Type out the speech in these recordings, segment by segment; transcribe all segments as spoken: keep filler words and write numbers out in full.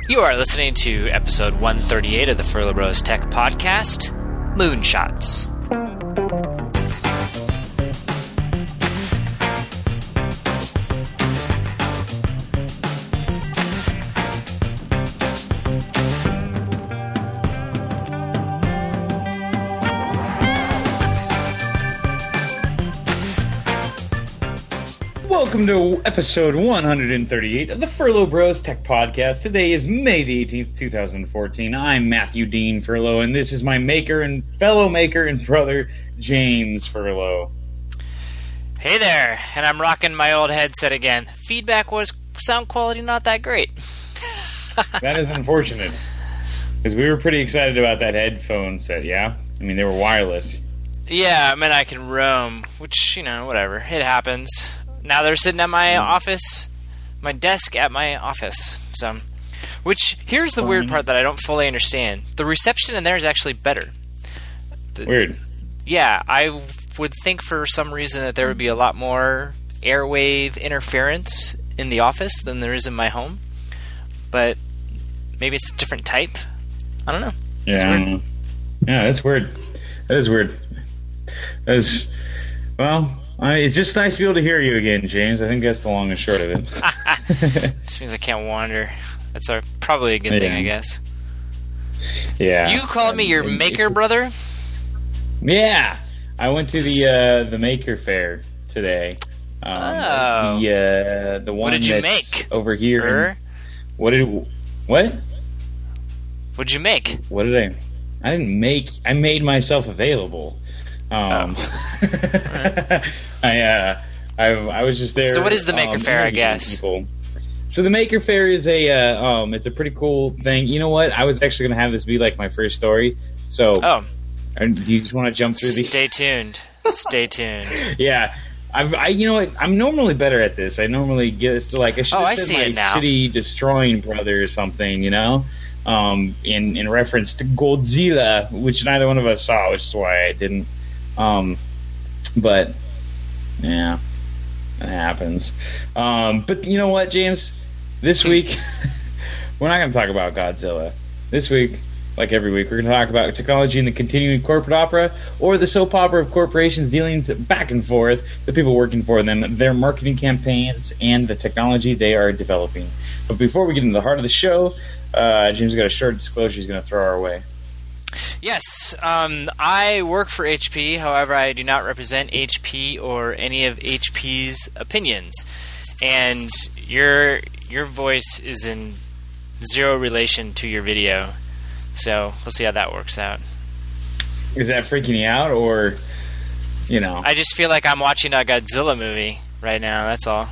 You are listening to episode one thirty-eight of the Furlough Bros Tech Podcast, Moonshots. Welcome to episode one thirty-eight of the Furlough Bros Tech Podcast. Today is May the eighteenth, twenty fourteen. I'm Matthew Dean Furlough, and this is my maker and fellow maker and brother, James Furlough. Hey there, and I'm rocking my old headset again. Feedback was sound quality not that great. That is unfortunate, because we were pretty excited about that headphone set, yeah? I mean, they were wireless. Yeah, I mean, I can roam, which, you know, whatever. It happens. Now they're sitting at my office, my desk at my office. So, which, here's the weird part that I don't fully understand. The reception in there is actually better. The, Weird. Yeah, I would think for some reason that there would be a lot more airwave interference in the office than there is in my home. But maybe it's a different type. I don't know. Yeah, I don't know. Yeah, that's weird. That is weird. That is, well... Uh, it's just nice to be able to hear you again, James. I think that's the long and short of it. Just means I can't wander. That's a, probably a good yeah. thing, I guess. Yeah. You called me your maker brother? Yeah. I went to the uh, the Maker Fair today. Um, oh. The uh, the one what did you that's make? over here. Er? In, what did what? What did you make? What did I? I didn't make. I made myself available. Um, oh. right. I, uh, I I was just there. So what is the Maker um, Fair, I guess? People. So the Maker Fair is a uh, um, it's a pretty cool thing. You know what? I was actually going to have this be like my first story. So oh, do you just want to jump through the? Stay tuned. Stay tuned. Yeah, I've, I you know what? I'm normally better at this. I normally get so like I should have oh, I said see my it now. City Destroying Brother or something. You know. Um, in in reference to Godzilla, which neither one of us saw, which is why I didn't. Um, but yeah, it happens. Um, but you know what, James? This week we're not going to talk about Godzilla. This week, like every week, we're going to talk about technology and the continuing corporate opera, or the soap opera of corporations dealing back and forth, the people working for them, their marketing campaigns, and the technology they are developing. But before we get into the heart of the show, uh, James has got a short disclosure he's going to throw our way. Yes, um, I work for H P. However, I do not represent H P or any of H P's opinions, and your your voice is in zero relation to your video. So we'll see how that works out. Is that freaking you out, or you know? I just feel like I'm watching a Godzilla movie right now. That's all.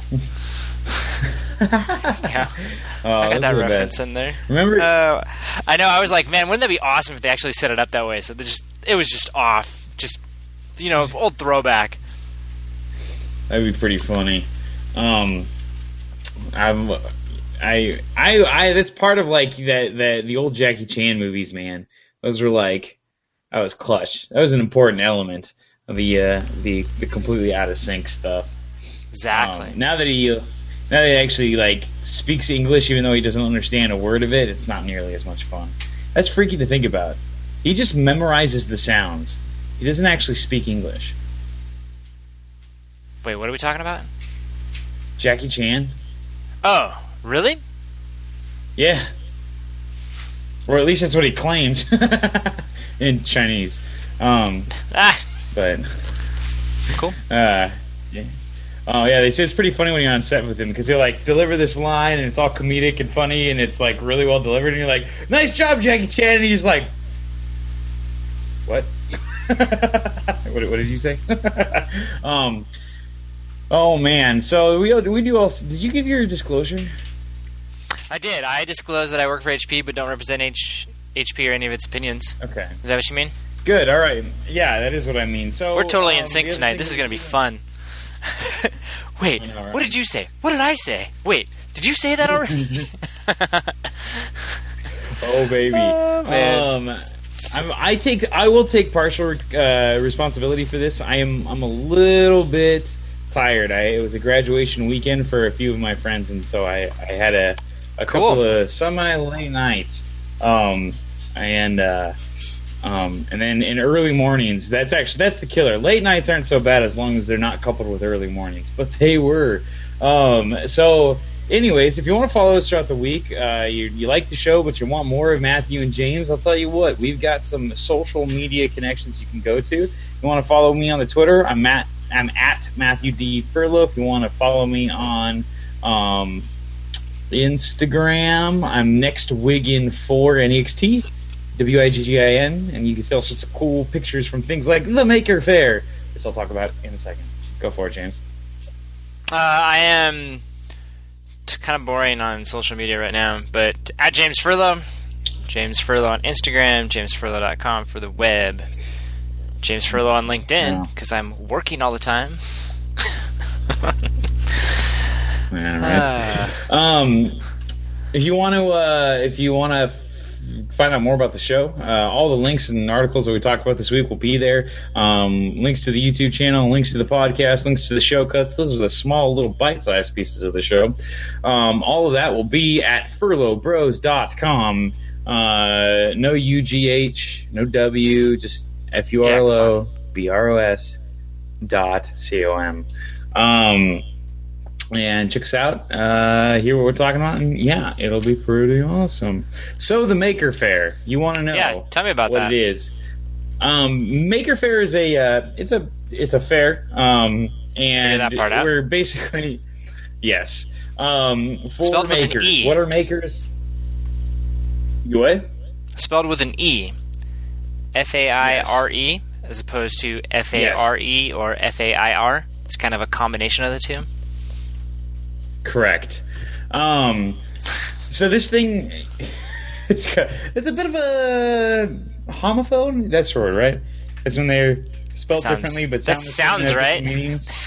Yeah, oh, I got that reference best. in there. Remember? Uh, I know. I was like, man, wouldn't that be awesome if they actually set it up that way? So they just, it was just off. Just, you know, old throwback. That'd be pretty funny. Um, I'm, I, I, I. That's part of like that, that the old Jackie Chan movies, man. Those were like, that was clutch. That was an important element of the, uh, the, the completely out of sync stuff. Exactly. Um, now that he. Now that he actually like speaks English, even though he doesn't understand a word of it, it's not nearly as much fun. That's freaky to think about. He just memorizes the sounds. He doesn't actually speak English. Wait, what are we talking about? Jackie Chan? Oh, really? Yeah. Or at least that's what he claims in Chinese. Um, ah, but cool. Uh, yeah. Oh yeah, they say it's pretty funny when you're on set with him because he'll like deliver this line and it's all comedic and funny and it's like really well delivered and you're like, "Nice job, Jackie Chan," and he's like, "What? what, what did you say?" um, oh man, so we we do all. Did you give your disclosure? I did. I disclosed that I work for H P but don't represent H HP or any of its opinions. Okay. Is that what you mean? Good. All right. Yeah, that is what I mean. So we're totally um, in sync tonight. This is going to be fun. Wait, know, right? What did you say? What did I say? Wait, did you say that already? Oh baby, oh, man. Um, I'm, I take, I will take partial uh, responsibility for this. I am, I'm a little bit tired. I, it was a graduation weekend for a few of my friends, and so I, I had a a Cool. couple of semi late nights, um, and uh, um, and then in early mornings. That's actually that's the killer. Late nights aren't so bad as long as they're not coupled with early mornings, but they were. Um, so. Anyways, if you want to follow us throughout the week, uh, you, you like the show, but you want more of Matthew and James, I'll tell you what, we've got some social media connections you can go to. If you want to follow me on the Twitter, I'm Matt. I'm at Matthew D. Furlow. If you want to follow me on um, Instagram, I'm NextWiggin for N E X T, W I G G I N, and you can see all sorts of cool pictures from things like the Maker Faire, which I'll talk about in a second. Go for it, James. Uh, I am kind of boring on social media right now, but at James Furlow, James Furlow on Instagram, james furlow dot com for the web, James Furlow on LinkedIn, because I'm working all the time. Yeah, right. uh. Um, if you want to, uh, if you want to find out more about the show, uh, all the links and articles that we talked about this week will be there. Um, links to the YouTube channel, links to the podcast, links to the show cuts. Those are the small little bite-sized pieces of the show. Um, all of that will be at furlow bros dot com. Uh, no U G H, no W, just F U R L O B R O S dot C O M. Um, and check us out, uh, hear what we're talking about, and yeah, it'll be pretty awesome. So the Maker Faire, you want to know? Yeah, tell me about what that. it is. Um, Maker Faire is a uh, it's a it's a fair, um, and that part out. we're basically yes um, for Spelled with an makers. E. What are makers? You what? Spelled with an E, F A I R E, as opposed to F A R E or F A I R. It's kind of a combination of the two. Correct. Um, so this thing, it's it's a bit of a homophone. That's the word, right? It's when they're spelled Sounds- differently, but that sound the sounds same and have right. different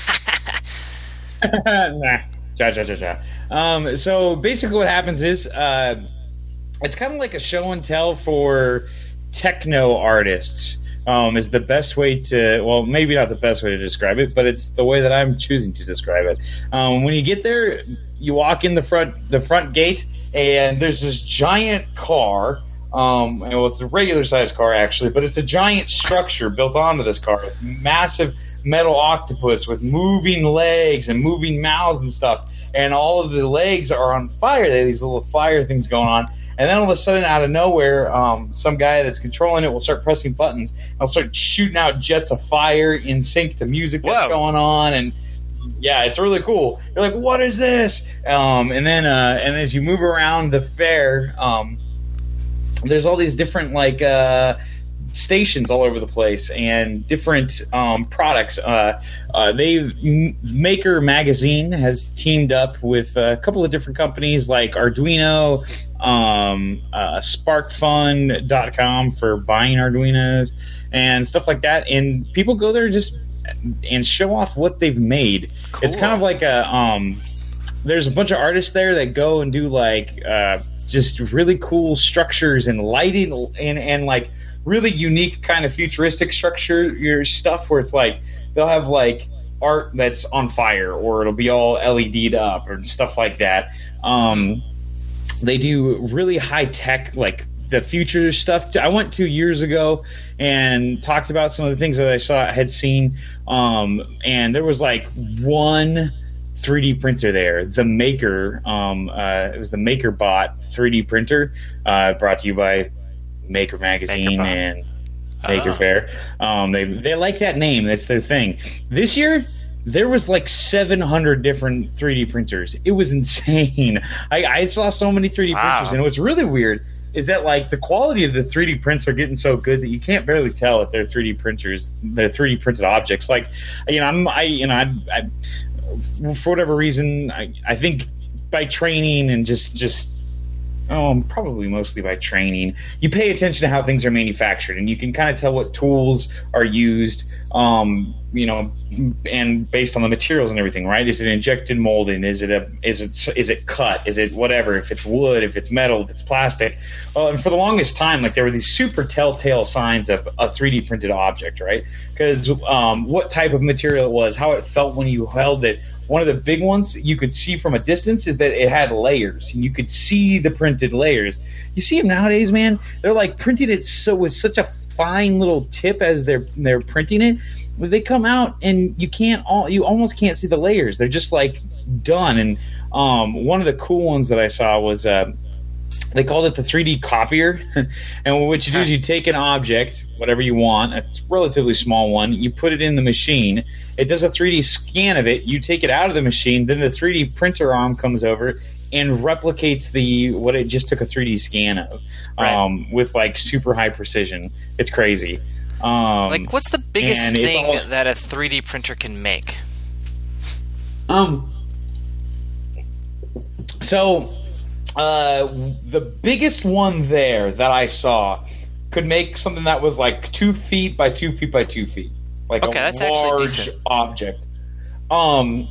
meanings. Nah, ja ja ja ja. Um, so basically, what happens is, uh, it's kind of like a show and tell for techno artists. Um, is the best way to, well, maybe not the best way to describe it, but it's the way that I'm choosing to describe it. Um, when you get there, you walk in the front the front gate, and there's this giant car. Um, well, it's a regular sized car actually, but it's a giant structure built onto this car. It's a massive metal octopus with moving legs and moving mouths and stuff, and all of the legs are on fire. They have these little fire things going on. And then all of a sudden, out of nowhere, um, some guy that's controlling it will start pressing buttons. And I'll start shooting out jets of fire in sync to music that's Whoa. going on. And yeah, it's really cool. You're like, what is this? Um, and then, uh, and as you move around the fair, um, there's all these different like uh, stations all over the place and different um, products. Uh, uh, they M- Maker Magazine has teamed up with a couple of different companies like Arduino, um, uh, spark fun dot com for buying Arduinos and stuff like that. And people go there just and show off what they've made. Cool. It's kind of like a um, there's a bunch of artists there that go and do like uh, just really cool structures and lighting and and like really unique kind of futuristic structure your stuff where it's like they'll have like art that's on fire or it'll be all L E D'd up or stuff like that. Um, they do really high tech like the future stuff. I went two years ago and talked about some of the things that I saw had seen, um, and there was like one three D printer there, the Maker. Um, uh, it was the MakerBot three D printer, uh, brought to you by Maker Magazine MakerBot. and Maker Oh. Faire. Um, they they like that name. That's their thing. This year, there was like seven hundred different three D printers. It was insane. I, I saw so many three D Wow. printers, and what's really weird is that like the quality of the three D prints are getting so good that you can't barely tell that they're three D printers. They're three D printed objects. Like, you know, I'm I you know I. I for whatever reason, I, I think by training and just just oh, probably mostly by training, you pay attention to how things are manufactured, and you can kind of tell what tools are used, um, you know, and based on the materials and everything, right? Is it injected molding? Is it a is it is it cut? Is it whatever? If it's wood, if it's metal, if it's plastic. Well, and for the longest time, like there were these super telltale signs of a three D printed object, right? Because um, what type of material it was, how it felt when you held it, one of the big ones you could see from a distance is that it had layers, and you could see the printed layers. You see them nowadays, man. They're like printing it so with such a fine little tip as they're they're printing it. They come out and you can't all you almost can't see the layers. They're just like done. And um, one of the cool ones that I saw was uh, they called it the three D copier. And what you do is you take an object, whatever you want, a relatively small one, you put it in the machine. It does a three D scan of it. You take it out of the machine. Then the three D printer arm comes over and replicates the what it just took a three D scan of, right. um, with like super high precision. It's crazy. Um, like, what's the biggest thing all, that a three D printer can make? Um. So, uh, the biggest one there that I saw could make something that was like two feet by two feet by two feet, like okay, a that's large actually decent. object. Um.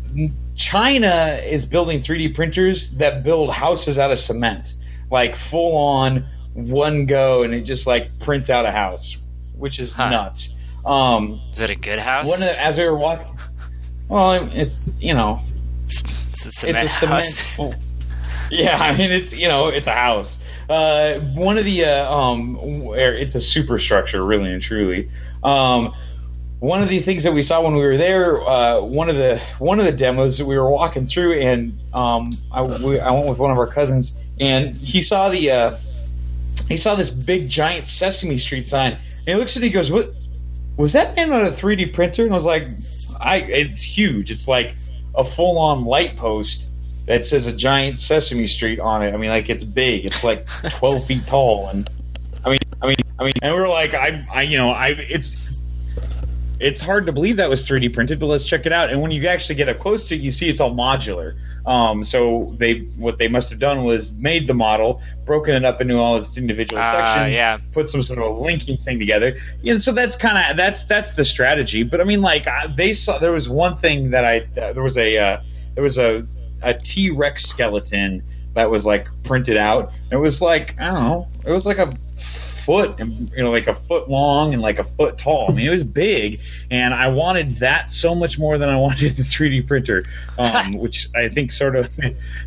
China is building three D printers that build houses out of cement, like full on one go, and it just like prints out a house, which is huh. nuts. Um, is it a good house? One of the, as we were walking, well, it's you know, it's a cement, it's a cement house. Well, yeah, I mean it's you know it's a house. Uh, one of the uh, um, where it's a superstructure, really and truly. Um, One of the things that we saw when we were there, uh, one of the one of the demos that we were walking through, and um, I, we, I went with one of our cousins, and he saw the uh, he saw this big giant Sesame Street sign, and he looks at it, and he goes, "What was that made on a three D printer?" And I was like, "I it's huge. It's like a full on light post that says a giant Sesame Street on it. I mean, like it's big. It's like twelve feet tall, and I mean, I mean, I mean, and we were like, I, I, you know, I it's." It's hard to believe that was three D printed, but let's check it out. And when you actually get up close to it, you see it's all modular. Um, so they what they must have done was made the model, broken it up into all its individual uh, sections, yeah. put some sort of a linking thing together. Yeah, so that's kind of that's that's the strategy. But I mean, like I, they saw there was one thing that I uh, there was a uh, there was a a T-Rex skeleton that was like printed out. It was like I don't know, it was like a foot and you know like a foot long and like a foot tall. I mean it was big, and I wanted that so much more than I wanted the three D printer, um, which I think sort of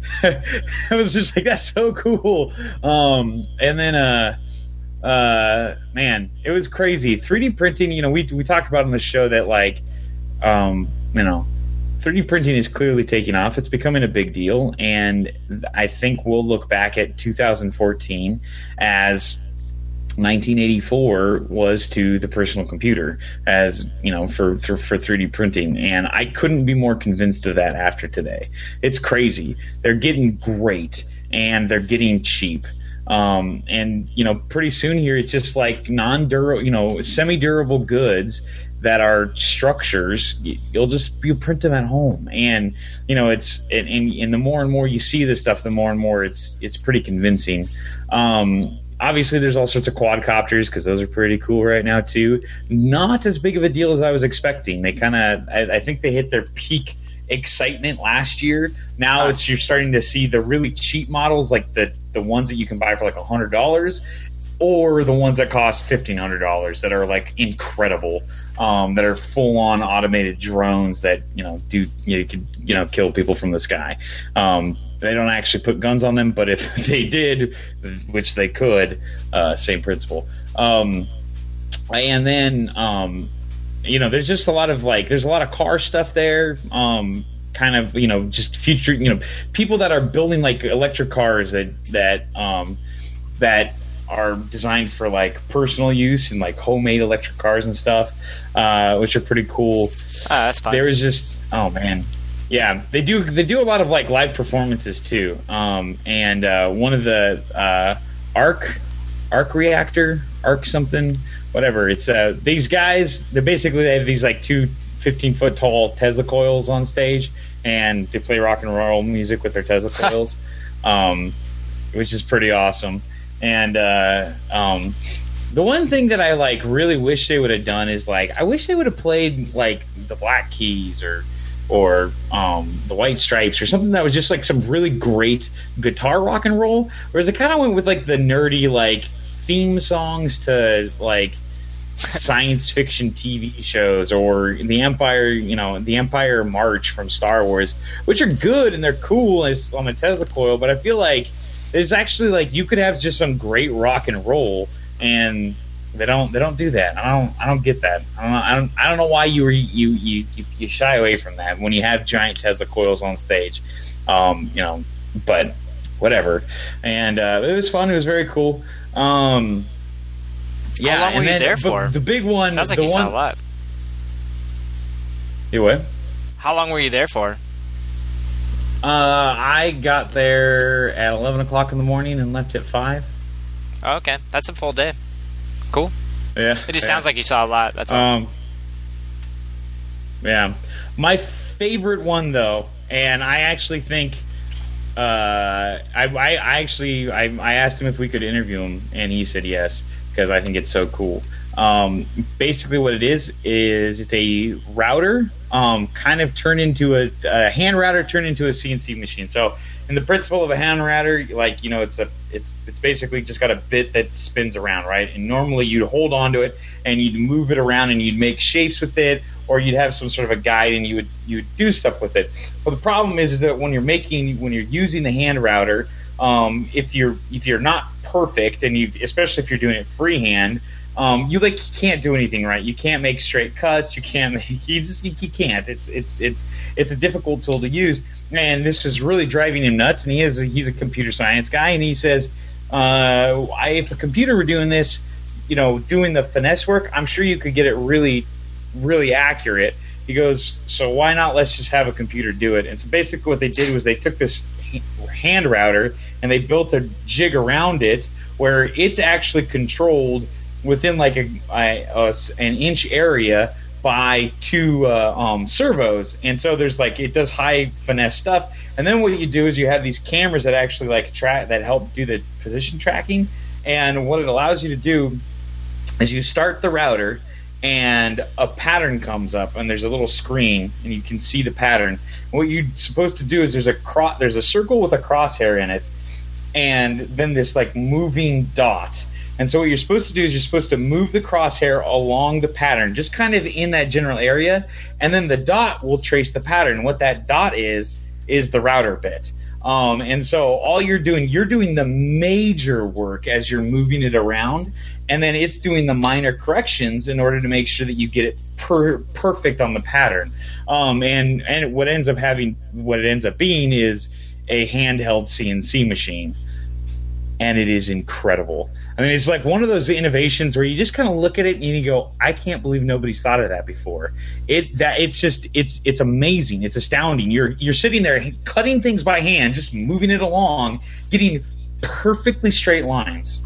I was just like that's so cool. Um, and then uh, uh, man, it was crazy. three D printing. You know we we talked about on the show that like um, you know. three D printing is clearly taking off. It's becoming a big deal, and I think we'll look back at two thousand fourteen as nineteen eighty-four was to the personal computer, as you know, for, for for three D printing, and I couldn't be more convinced of that after today. It's crazy. They're getting great, and they're getting cheap. Um, and you know, pretty soon here, it's just like non-durable, you know, semi-durable goods that are structures. You'll just you print them at home, and you know, it's and, and, and the more and more you see this stuff, the more and more it's it's pretty convincing. Um, Obviously, there's all sorts of quadcopters because those are pretty cool right now too. Not as big of a deal as I was expecting. They kind of, I, I think they hit their peak excitement last year. Now it's you're starting to see the really cheap models, like the the ones that you can buy for like a hundred dollars, or the ones that cost fifteen hundred dollars that are like incredible, um, that are full on automated drones that you know do you could you know kill people from the sky. Um, They don't actually put guns on them, but if they did, which they could, uh, same principle. Um, and then, um, you know, there's just a lot of like, there's a lot of car stuff there. Um, kind of, you know, just future, you know, people that are building like electric cars that that um, that are designed for like personal use and like homemade electric cars and stuff, uh, which are pretty cool. Ah, that's fine. There was just, oh man. Yeah, they do. They do a lot of like live performances too. Um, and uh, one of the uh, arc, arc reactor, arc something, whatever. It's uh, these guys. They basically they have these like two fifteen foot tall Tesla coils on stage, and they play rock and roll music with their Tesla coils, um, which is pretty awesome. And uh, um, the one thing that I like really wish they would have done is like I wish they would have played like the Black Keys or. or um, the White Stripes or something that was just like some really great guitar rock and roll, whereas it kind of went with like the nerdy like theme songs to like science fiction T V shows, or the Empire, you know, the Empire March from Star Wars, which are good and they're cool as on a Tesla coil, but I feel like there's actually like you could have just some great rock and roll, and they don't they don't do that. I don't I don't get that. I don't I don't, I don't know why you were you, you you shy away from that when you have giant Tesla coils on stage, um, you know. But whatever, and uh, it was fun. It was very cool. Um, yeah, How long and were you then, there for? The big one Sounds like the you one, saw a lot. You what? How long were you there for? Uh, I got there at eleven o'clock in the morning and left at five. Oh, okay, that's a full day. Cool. Yeah, It just yeah. sounds like you saw a lot. That's all. Um, yeah, my favorite one though, and I actually think, uh, I, I, I actually I, I asked him if we could interview him, and he said yes because I think it's so cool. Um, basically, what it is is it's a router, um, kind of turned into a, a hand router turned into a C N C machine. So, in the principle of a hand router, like you know, it's a it's it's basically just got a bit that spins around, right? And normally you'd hold onto it and you'd move it around and you'd make shapes with it, or you'd have some sort of a guide and you would you would do stuff with it. Well, the problem is, is that when you're making when you're using the hand router, um, if you're if you're not perfect, and you especially if you're doing it freehand. Um, you like you can't do anything right. You can't make straight cuts. You can't make you just you, you can't. It's it's it it's a difficult tool to use, and this is really driving him nuts. And he is a, he's a computer science guy, and he says, uh, I, if a computer were doing this, you know, doing the finesse work, I'm sure you could get it really, really accurate. He goes, so why not? Let's just have a computer do it. And so basically, what they did was they took this hand router and they built a jig around it where it's actually controlled within like a, a, a an inch area by two uh, um, servos, and so there's like it does high finesse stuff. And then what you do is you have these cameras that actually like track that help do the position tracking. And what it allows you to do is you start the router, and a pattern comes up, and there's a little screen, and you can see the pattern. And what you're supposed to do is there's a cro- there's a circle with a crosshair in it, and then this like moving dot. And so what you're supposed to do is you're supposed to move the crosshair along the pattern, just kind of in that general area, and then the dot will trace the pattern. What that dot is is the router bit. Um, and so all you're doing, you're doing the major work as you're moving it around, and then it's doing the minor corrections in order to make sure that you get it per- perfect on the pattern. Um, and and what ends up having, what it ends up being is a handheld C N C machine. And it is incredible. I mean, it's like one of those innovations where you just kind of look at it and you go, I can't believe nobody's thought of that before. It that it's just it's it's amazing. It's astounding. You're you're sitting there cutting things by hand, just moving it along, getting perfectly straight lines.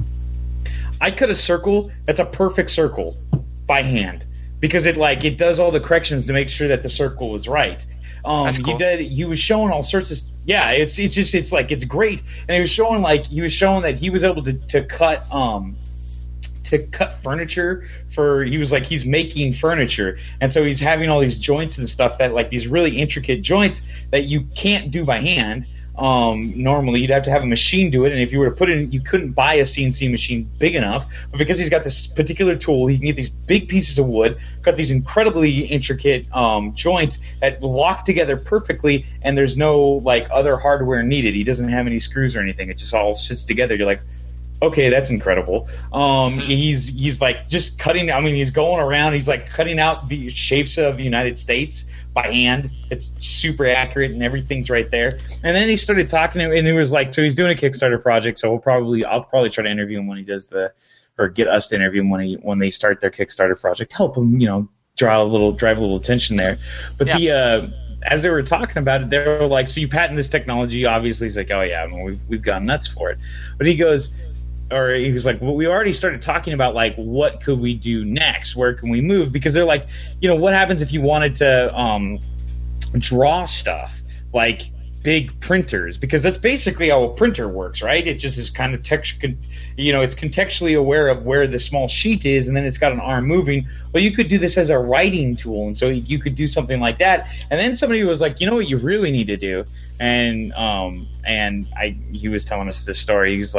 I cut a circle that's a perfect circle by hand because it like it does all the corrections to make sure that the circle is right. Um, That's cool. He did. He was showing all sorts of. Yeah, it's it's just it's like it's great, and he was showing like he was showing that he was able to to cut um to cut furniture for. He was like he's making furniture, and so he's having all these joints and stuff that like these really intricate joints that you can't do by hand. Um, normally you'd have to have a machine do it, and if you were to put it in, you couldn't buy a C N C machine big enough. But because he's got this particular tool, he can get these big pieces of wood, cut these incredibly intricate um, joints that lock together perfectly, and there's no like other hardware needed. He doesn't have any screws or anything. It just all sits together. You're like, okay, that's incredible. Um, he's he's like just cutting. I mean, he's going around. He's like cutting out the shapes of the United States by hand. It's super accurate, and everything's right there. And then he started talking, to, and it was like, so he's doing a Kickstarter project. So we'll probably, I'll probably try to interview him when he does the, or get us to interview him when he when they start their Kickstarter project. Help him, you know, draw a little, drive a little attention there. But yeah. the. Uh, as they were talking about it, they were like, so you patent this technology? Obviously, he's like, oh yeah, I mean, we've we've gone nuts for it. But he goes. Or he was like, well, we already started talking about, like, what could we do next? Where can we move? Because they're like, you know, what happens if you wanted to um, draw stuff, like big printers? Because that's basically how a printer works, right? It just is kind of, text, you know, it's contextually aware of where the small sheet is, and then it's got an arm moving. Well, you could do this as a writing tool, and so you could do something like that. And then somebody was like, you know what you really need to do? And um, and I he was telling us this story. He's like,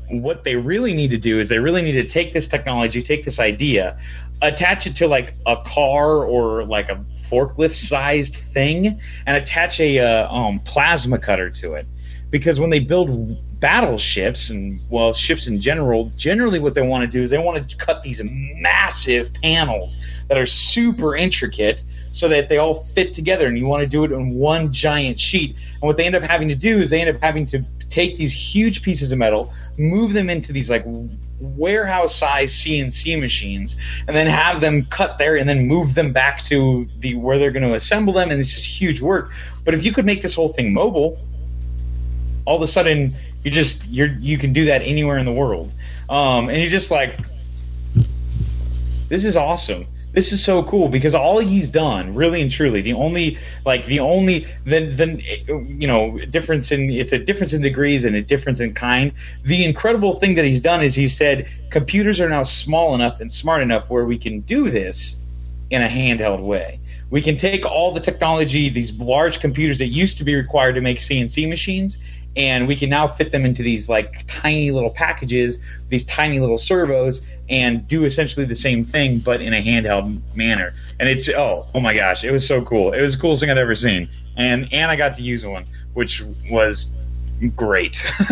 what they really need to do is they really need to take this technology, take this idea, attach it to like a car or like a forklift sized thing, and attach a uh, um, plasma cutter to it. Because when they build battleships and, well, ships in general, generally what they want to do is they want to cut these massive panels that are super intricate so that they all fit together, and you want to do it in one giant sheet. And what they end up having to do is they end up having to take these huge pieces of metal, move them into these like warehouse-sized C N C machines, and then have them cut there and then move them back to the where they're going to assemble them, and it's just huge work. But if you could make this whole thing mobile, all of a sudden you just you're you can do that anywhere in the world, um, and you're just like, this is awesome. This is so cool, because all he's done, really and truly, the only like the only then then you know difference in it's a difference in degrees and a difference in kind. The incredible thing that he's done is he said computers are now small enough and smart enough where we can do this in a handheld way. We can take all the technology, these large computers that used to be required to make C N C machines, and we can now fit them into these like tiny little packages, these tiny little servos, and do essentially the same thing but in a handheld manner. And it's oh oh my gosh, it was so cool. It was the coolest thing I'd ever seen, and and I got to use one, which was great.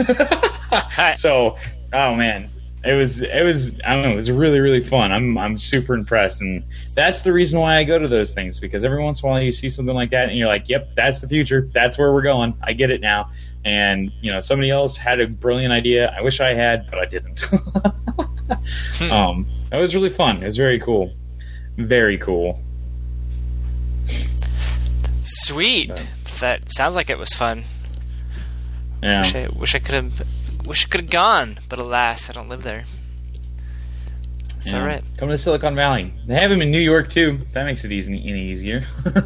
So oh man. It was, it was, I don't know, it was really, really fun. I'm, I'm super impressed, and that's the reason why I go to those things, because every once in a while you see something like that, and you're like, "Yep, that's the future. That's where we're going. I get it now." And you know, somebody else had a brilliant idea. I wish I had, but I didn't. hmm. Um, it was really fun. It was very cool, very cool. Sweet. Yeah. That sounds like it was fun. Yeah. Wish I, wish I could have. Wish I could have gone, but alas, I don't live there. It's yeah. all right. Come to Silicon Valley. They have them in New York too. That makes it easy, any easier.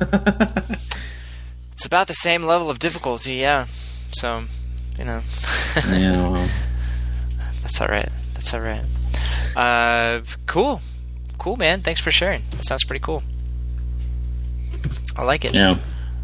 It's about the same level of difficulty, yeah. So, you know. Yeah. Well. That's all right. That's all right. Uh, cool, cool, man. Thanks for sharing. That sounds pretty cool. I like it. Yeah.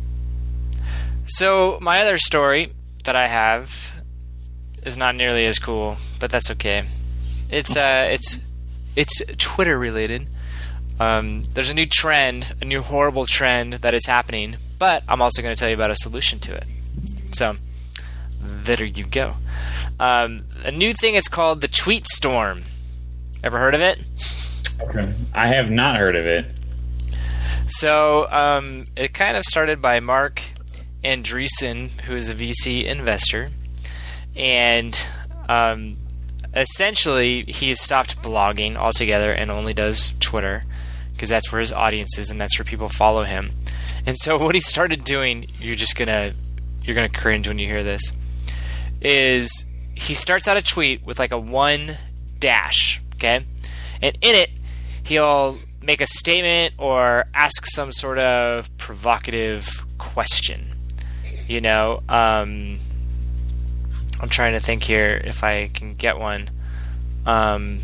So my other story that I have is not nearly as cool, but that's okay. It's uh, it's it's Twitter related. Um, there's a new trend, a new horrible trend that is happening, but I'm also going to tell you about a solution to it. So there you go. Um, a new thing. It's called the Tweet Storm. Ever heard of it? Okay, I have not heard of it. So um, it kind of started by Mark Andreessen, who is a V C investor. And um, essentially, he has stopped blogging altogether and only does Twitter, because that's where his audience is and that's where people follow him. And so, what he started doing, you're just gonna you're gonna cringe when you hear this, is he starts out a tweet with like a one dash, okay, and in it he'll make a statement or ask some sort of provocative question. You know. Um, I'm trying to think here if I can get one. Um,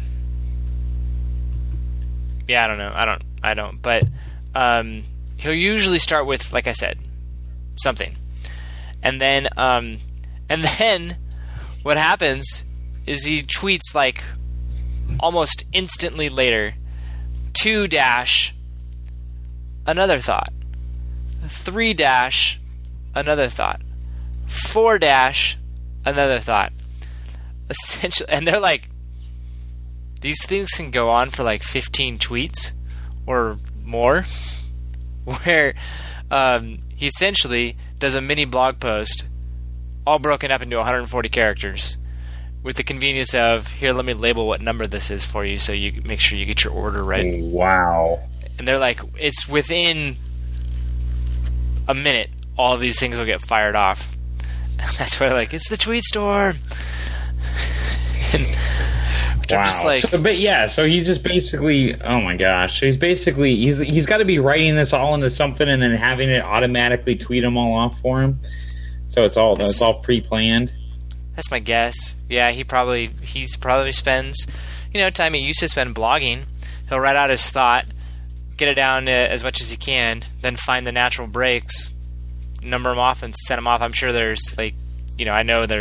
yeah, I don't know. I don't. I don't. But um, he'll usually start with, like I said, something, and then um, and then what happens is he tweets like almost instantly later, two dash another thought, three dash another thought, four dash. Another thought. Essentially, and they're like, these things can go on for like fifteen tweets or more, where um, he essentially does a mini blog post, all broken up into one hundred forty characters, with the convenience of, here, let me label what number this is for you, so you make sure you get your order right. Wow. And they're like, it's within a minute, all of these things will get fired off. That's why they're like, it's the Tweet Storm. And, which wow. I'm just like, so, but yeah, so he's just basically, oh my gosh, he's basically he's he's got to be writing this all into something and then having it automatically tweet them all off for him. So it's all it's all pre-planned. That's my guess. Yeah, he probably he's probably spends, you know, time he used to spend blogging. He'll write out his thought, get it down to as much as he can, then find the natural breaks, number them off and send them off. I'm sure there's like, you know, I know there's Twitter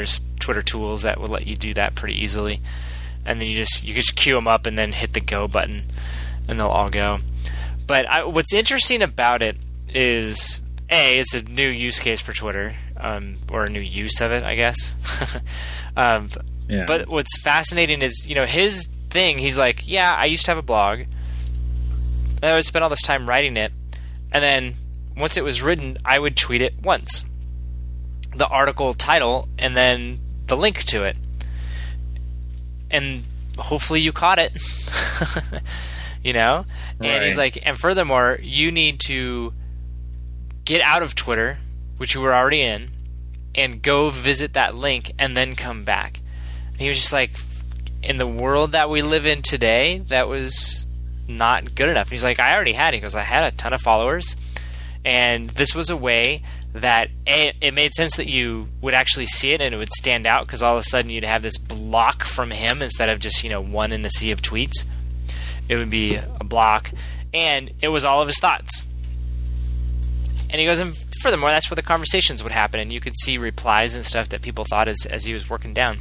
Twitter tools that will let you do that pretty easily. And then you just you just queue them up and then hit the go button, and they'll all go. But I, what's interesting about it is, A, it's a new use case for Twitter, um, or a new use of it, I guess. um, yeah. But what's fascinating is, you know, his thing, he's like, yeah, I used to have a blog. I would spend all this time writing it, and then once it was written, I would tweet it once. The article title, and then the link to it. And hopefully you caught it. You know? Right. And he's like, and furthermore, you need to get out of Twitter, which you were already in, and go visit that link and then come back. And he was just like, in the world that we live in today, that was not good enough. And he's like, I already had it. He goes, I had a ton of followers, and this was a way that a, it made sense that you would actually see it and it would stand out, because all of a sudden you'd have this block from him instead of just, you know, one in a sea of tweets. It would be a block, and it was all of his thoughts. And he goes, and furthermore, that's where the conversations would happen, and you could see replies and stuff that people thought as as he was working down.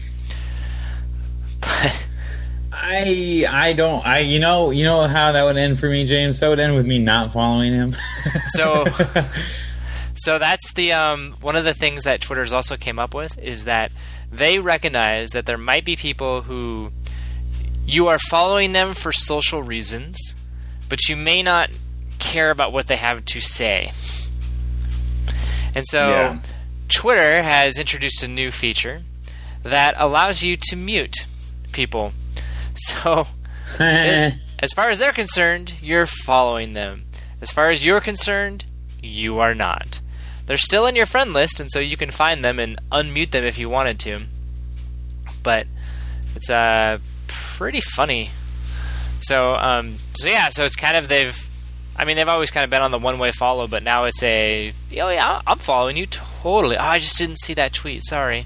But I I don't I you know you know how that would end for me, James? That would end with me not following him. so. So that's the um, one of the things that Twitter's also came up with, is that they recognize that there might be people who you are following them for social reasons, but you may not care about what they have to say. And so yeah. Twitter has introduced a new feature that allows you to mute people. So it, as far as they're concerned, you're following them. As far as you're concerned, you are not. They're still in your friend list, and so you can find them and unmute them if you wanted to. But it's uh, pretty funny. So, um, so yeah, so it's kind of they've, I mean, they've always kind of been on the one-way follow, but now it's a, oh yeah, I'm following you totally. Oh, I just didn't see that tweet. Sorry.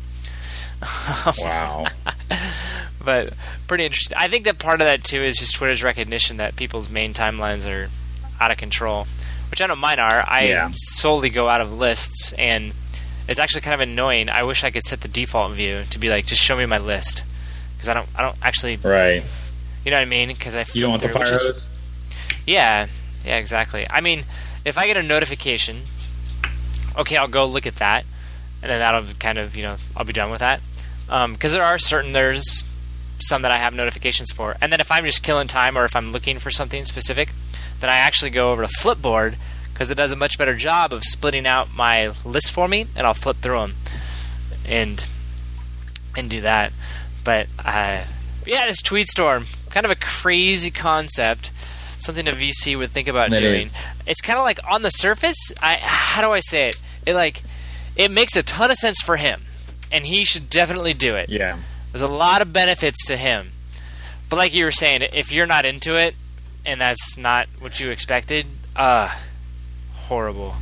Wow. But pretty interesting. I think that part of that too is just Twitter's recognition that people's main timelines are out of control. Which I know mine are. I yeah. solely go out of lists, and it's actually kind of annoying. I wish I could set the default view to be like, just show me my list, because I don't, I don't actually, right? You know what I mean? Because I you don't want the fire hose. Yeah, yeah, exactly. I mean, if I get a notification, okay, I'll go look at that, and then that'll kind of, you know, I'll be done with that. Because um, there are certain, there's some that I have notifications for, and then if I'm just killing time or if I'm looking for something specific, then I actually go over to Flipboard, because it does a much better job of splitting out my list for me, and I'll flip through them and and do that. But uh, yeah, this tweet storm, kind of a crazy concept, something a V C would think about that doing. Is. It's kind of like on the surface. I how do I say it? It like it makes a ton of sense for him, and he should definitely do it. Yeah, there's a lot of benefits to him. But like you were saying, if you're not into it, and that's not what you expected, uh, horrible.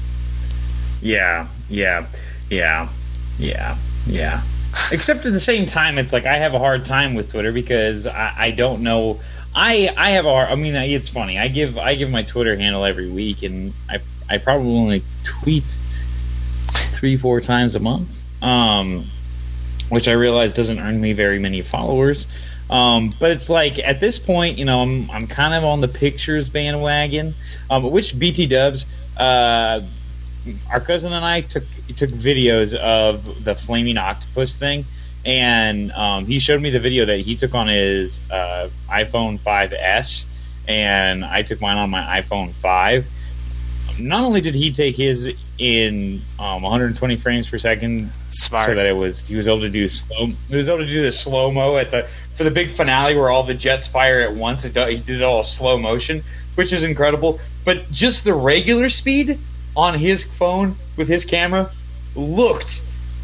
Yeah, yeah, yeah, yeah, yeah. Except at the same time, it's like I have a hard time with Twitter because I, I don't know. I I have a hard, I mean, it's funny. I give I give my Twitter handle every week, and I I probably only tweet three four times a month, um, which I realize doesn't earn me very many followers. Um, but it's like at this point, you know, I'm I'm kind of on the pictures bandwagon. Um, which B T Dubs, uh, our cousin and I took took videos of the flaming octopus thing, and um, he showed me the video that he took on his uh, iPhone five S, and I took mine on my iPhone five. Not only did he take his in um, one hundred twenty frames per second, Smart. so that it was he was able to do slow. He was able to do the slow mo at the for the big finale where all the jets fire at once. It do, he did it all slow motion, which is incredible. But just the regular speed on his phone with his camera looked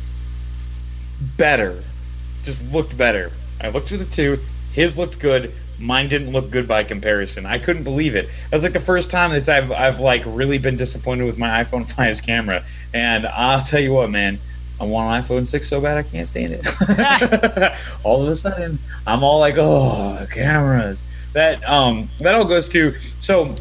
better. Just looked better. I looked at the two. His looked good. Mine didn't look good by comparison. I couldn't believe it. That was like the first time that I've I've like really been disappointed with my iPhone five's camera. And I'll tell you what, man, I want an iPhone six so bad I can't stand it. All of a sudden, I'm all like, oh, cameras. That um that all goes to so.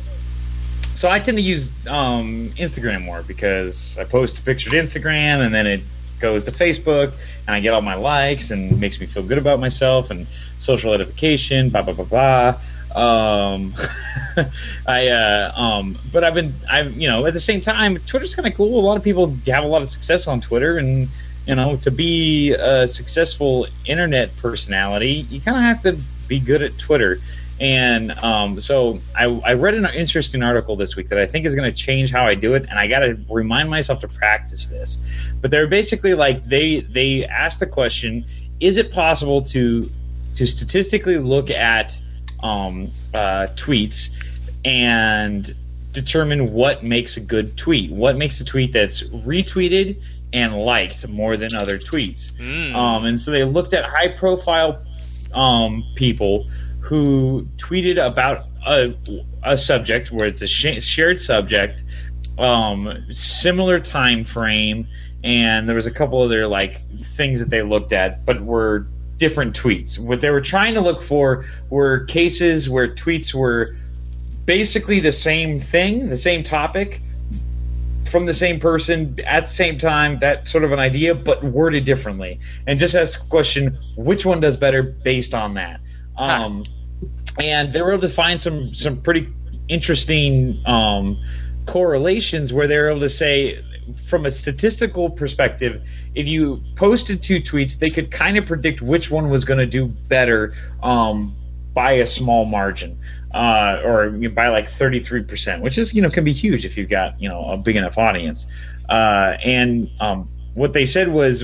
So I tend to use um, Instagram more because I post a picture to Instagram and then it goes to Facebook, and I get all my likes, and it makes me feel good about myself, and social edification, blah blah blah blah. Um, I uh, um, but I've been I've you know at the same time, Twitter's kind of cool. A lot of people have a lot of success on Twitter, and you know to be a successful internet personality, you kind of have to be good at Twitter. And um, so I, I read an interesting article this week that I think is going to change how I do it, and I got to remind myself to practice this. But they're basically like they they asked the question: is it possible to to statistically look at um, uh, tweets and determine what makes a good tweet? What makes a tweet that's retweeted and liked more than other tweets? Mm. Um, and so they looked at high profile um, people who tweeted about a, a subject where it's a sh- shared subject, um, similar time frame, and there was a couple other like things that they looked at, but were different tweets. What they were trying to look for were cases where tweets were basically the same thing, the same topic, from the same person at the same time, that sort of an idea, but worded differently. And just ask the question, which one does better based on that? Um, and they were able to find some, some pretty interesting um, correlations where they were able to say, from a statistical perspective, if you posted two tweets, they could kind of predict which one was going to do better um, by a small margin, uh, or by like thirty-three percent, which is, you know, can be huge if you've got, you know, a big enough audience. Uh, and um, what they said was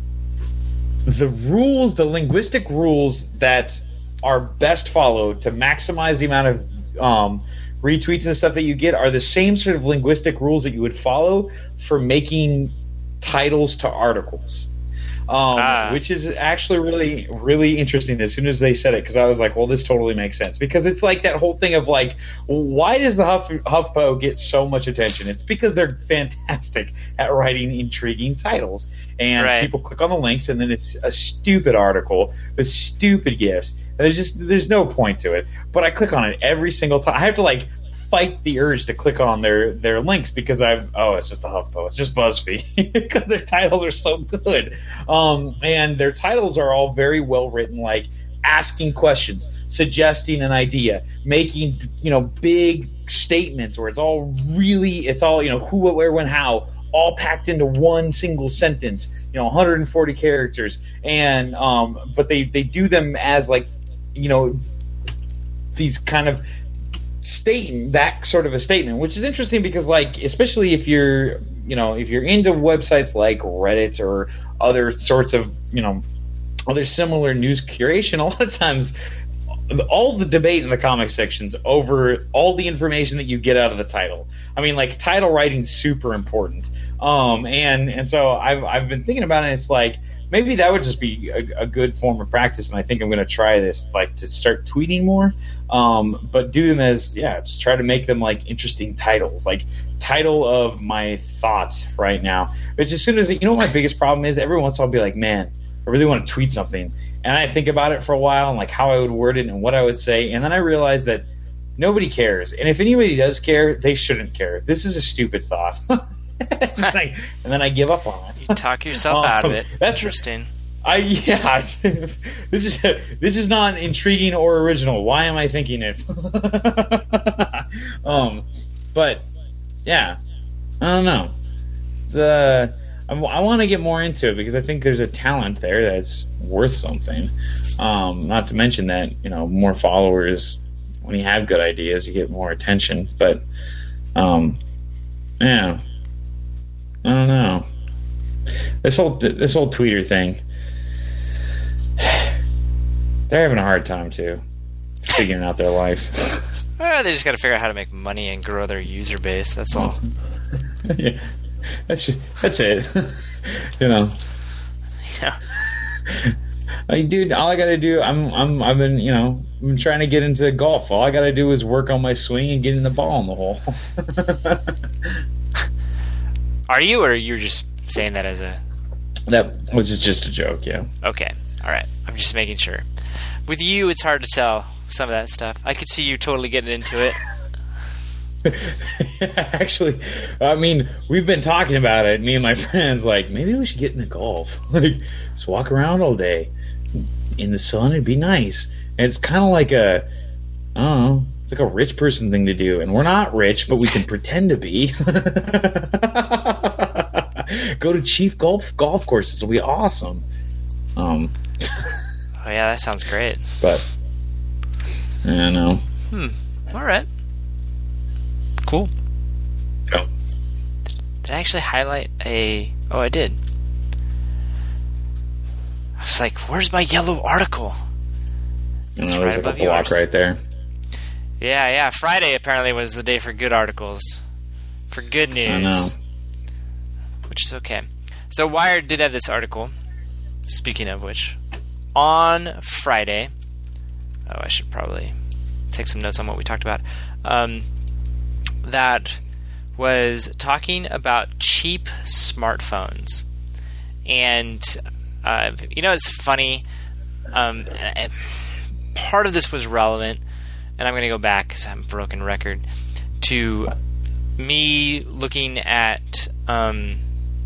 the rules, the linguistic rules that are best followed to maximize the amount of um, retweets and stuff that you get are the same sort of linguistic rules that you would follow for making titles to articles, um, ah. which is actually really, really interesting as soon as they said it, because I was like, well, this totally makes sense. Because it's like that whole thing of like, why does the Huff, HuffPo get so much attention? It's because they're fantastic at writing intriguing titles. And right. people click on the links, and then it's a stupid article with stupid gifs. There's just there's no point to it. But I click on it every single time. I have to like fight the urge to click on their, their links because I've oh it's just a HuffPo, it's just BuzzFeed, because their titles are so good. Um, and their titles are all very well written, like asking questions, suggesting an idea, making you know big statements where it's all really it's all you know who, what, where, when, how, all packed into one single sentence, you know, one hundred forty characters, and um, but they they do them as like you know these kind of stating that sort of a statement, which is interesting because like especially if you're you know if you're into websites like Reddit or other sorts of you know other similar news curation, a lot of times all the debate in the comic sections over all the information that you get out of the title. I mean, like title writing's super important, um, and and so I've I've been thinking about it. And it's like maybe that would just be a, a good form of practice, and I think I'm going to try this, like to start tweeting more, um, but do them as yeah, just try to make them like interesting titles, like title of my thoughts right now. Which as soon as you know what my biggest problem is, every once in a while I'll be like, man, I really want to tweet something. And I think about it for a while and like how I would word it and what I would say. And then I realize that nobody cares. And if anybody does care, they shouldn't care. This is a stupid thought. and, then I, and then I give up on it. You talk yourself um, out of it. That's interesting. I yeah. this is this is not intriguing or original. Why am I thinking it? um, but yeah, I don't know. It's uh. I, I want to get more into it because I think there's a talent there that's worth something. Um, not to mention that, you know, more followers, when you have good ideas, you get more attention. But, um, yeah, I don't know. This whole this whole tweeter thing, they're having a hard time too, figuring out their life. Well, they just got to figure out how to make money and grow their user base. That's all. yeah. That's that's it, you know. Yeah. Like, dude, all I gotta do, I'm I'm I've been you know I'm trying to get into golf. All I gotta do is work on my swing and get in the ball in the hole. Are you, or you're just saying that as a? That was just a joke, yeah. Okay, all right. I'm just making sure. With you, it's hard to tell some of that stuff. I could see you totally getting into it. Actually, I mean, we've been talking about it. Me and my friends, like, maybe we should get into golf. Like, just walk around all day in the sun. It'd be nice. And it's kind of like a, I don't know, it's like a rich person thing to do. And we're not rich, but we can pretend to be. Go to cheap golf golf courses. It'll be awesome. Um. Oh yeah, that sounds great. But I don't know. Hmm. All right. Cool. So, did I actually highlight a... Oh, I did. I was like, where's my yellow article? It's know, right above yours. Right there. Yeah, yeah. Friday apparently was the day for good articles. For good news. I know. Which is okay. So Wired did have this article, speaking of which, on Friday. Oh, I should probably take some notes on what we talked about. Um... that was talking about cheap smartphones. And, uh, you know, it's funny. Um, part of this was relevant, and I'm going to go back because I'm a broken record, to me looking at um,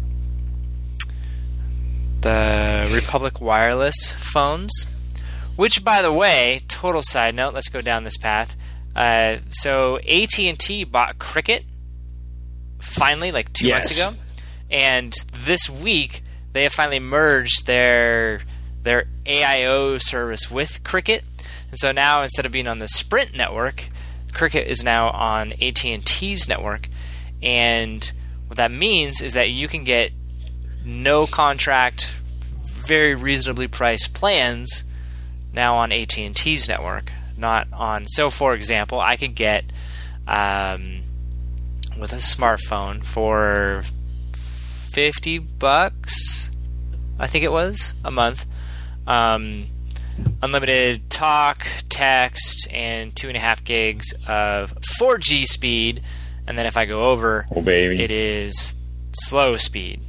the Republic Wireless phones, which, by the way, total side note, let's go down this path. Uh, so A T and T bought Cricket finally, like two yes. months ago, and this week they have finally merged their their A I O service with Cricket, and so now instead of being on the Sprint network, Cricket is now on A T and T's network, and what that means is that you can get no contract, very reasonably priced plans now on A T and T's network. Not on. So, for example, I could get um, with a smartphone for fifty bucks, I think it was, a month. Um, unlimited talk, text, and two and a half gigs of four G speed. And then if I go over, oh, baby. It is slow speed.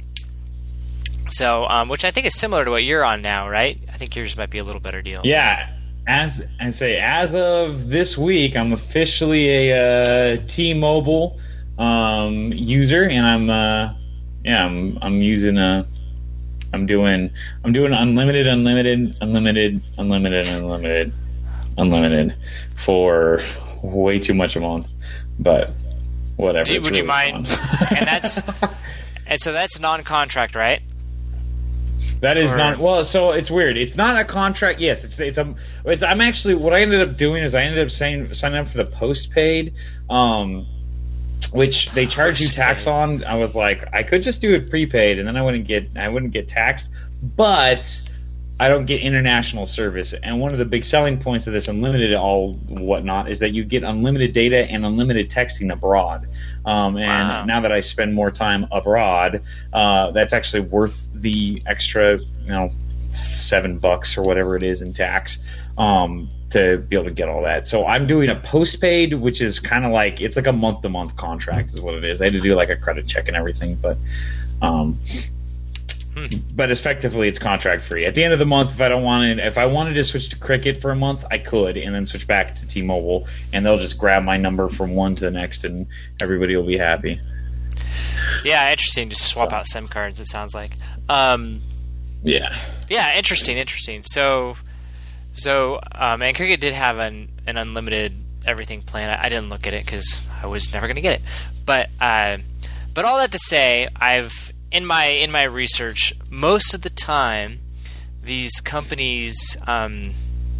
So, um, which I think is similar to what you're on now, right? I think yours might be a little better deal. Yeah. As I say, as of this week, I'm officially a uh, T-Mobile um, user, and I'm uh, yeah, I'm I'm using a, I'm doing I'm doing unlimited, unlimited, unlimited, unlimited, unlimited, unlimited for way too much a month, but whatever. Do, would really you mind? and that's and so that's non-contract, right? That is or, not well. So it's weird. It's not a contract. Yes, it's it's a. It's, I'm actually what I ended up doing is I ended up saying signing up for the postpaid, um, which they charge you tax on. I was like, I could just do it prepaid, and then I wouldn't get I wouldn't get taxed, but I don't get international service. And one of the big selling points of this unlimited all whatnot is that you get unlimited data and unlimited texting abroad. Um, and wow. now that I spend more time abroad, uh, that's actually worth the extra, you know, seven bucks or whatever it is in tax um, to be able to get all that. So I'm doing a postpaid, which is kind of like it's like a month to month contract is what it is. I had to do like a credit check and everything, but. Um, Hmm. But effectively, it's contract free. At the end of the month, if I don't want it, if I wanted to switch to Cricket for a month, I could, and then switch back to T-Mobile, and they'll just grab my number from one to the next, and everybody will be happy. Yeah, interesting. Just swap so. out SIM cards. It sounds like. Um, yeah. Yeah, interesting, interesting. So, so, um, and Cricket did have an an unlimited everything plan. I, I didn't look at it because I was never going to get it. But, uh, but all that to say, I've. In my in my research, most of the time, these companies, um,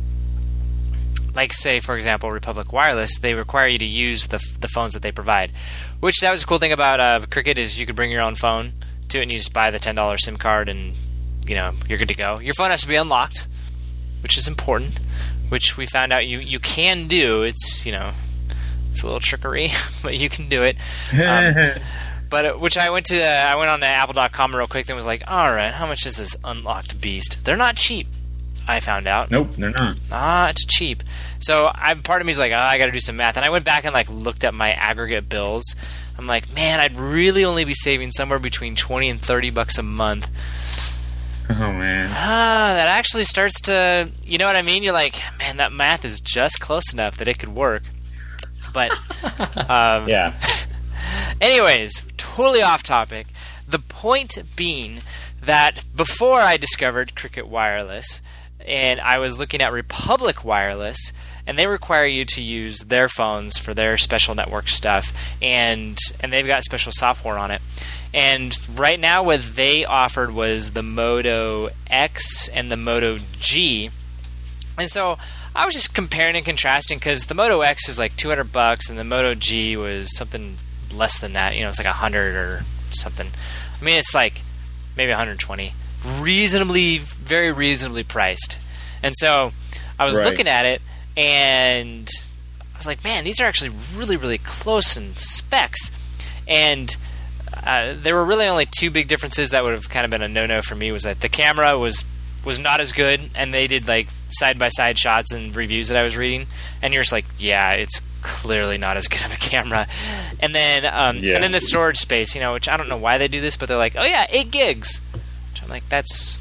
like say for example Republic Wireless, they require you to use the the phones that they provide. Which that was the cool thing about uh, Cricket is you could bring your own phone to it and you just buy the ten dollar SIM card and you know you're good to go. Your phone has to be unlocked, which is important. Which we found out you, you can do. It's you know it's a little trickery, but you can do it. Um, But which I went to, uh, I went on to Apple dot com real quick and was like, all right, how much is this unlocked beast? They're not cheap. I found out. Nope, they're not. Not cheap. So I, part of me is like, oh, I got to do some math, and I went back and like looked at my aggregate bills. I'm like, man, I'd really only be saving somewhere between twenty and thirty bucks a month. Oh man. Ah, that actually starts to, you know what I mean? You're like, man, that math is just close enough that it could work. But um, yeah. Anyways, totally off topic. The point being that before I discovered Cricket Wireless, and I was looking at Republic Wireless, and they require you to use their phones for their special network stuff, and and they've got special software on it. And right now what they offered was the Moto X and the Moto G. And so I was just comparing and contrasting, because the Moto X is like two hundred bucks and the Moto G was something less than that. You know, it's like one hundred or something. I mean, it's like maybe one hundred twenty. Reasonably, very reasonably priced. And so I was right. looking at it, and I was like, man, these are actually really, really close in specs. And uh, there were really only two big differences that would have kind of been a no-no for me. Was that the camera was was not as good, and they did like side-by-side shots and reviews that I was reading, and you're just like, yeah, it's clearly not as good of a camera. And then um, yeah. and then the storage space, you know, which I don't know why they do this, but they're like, oh yeah, eight gigs. Which I'm like, that's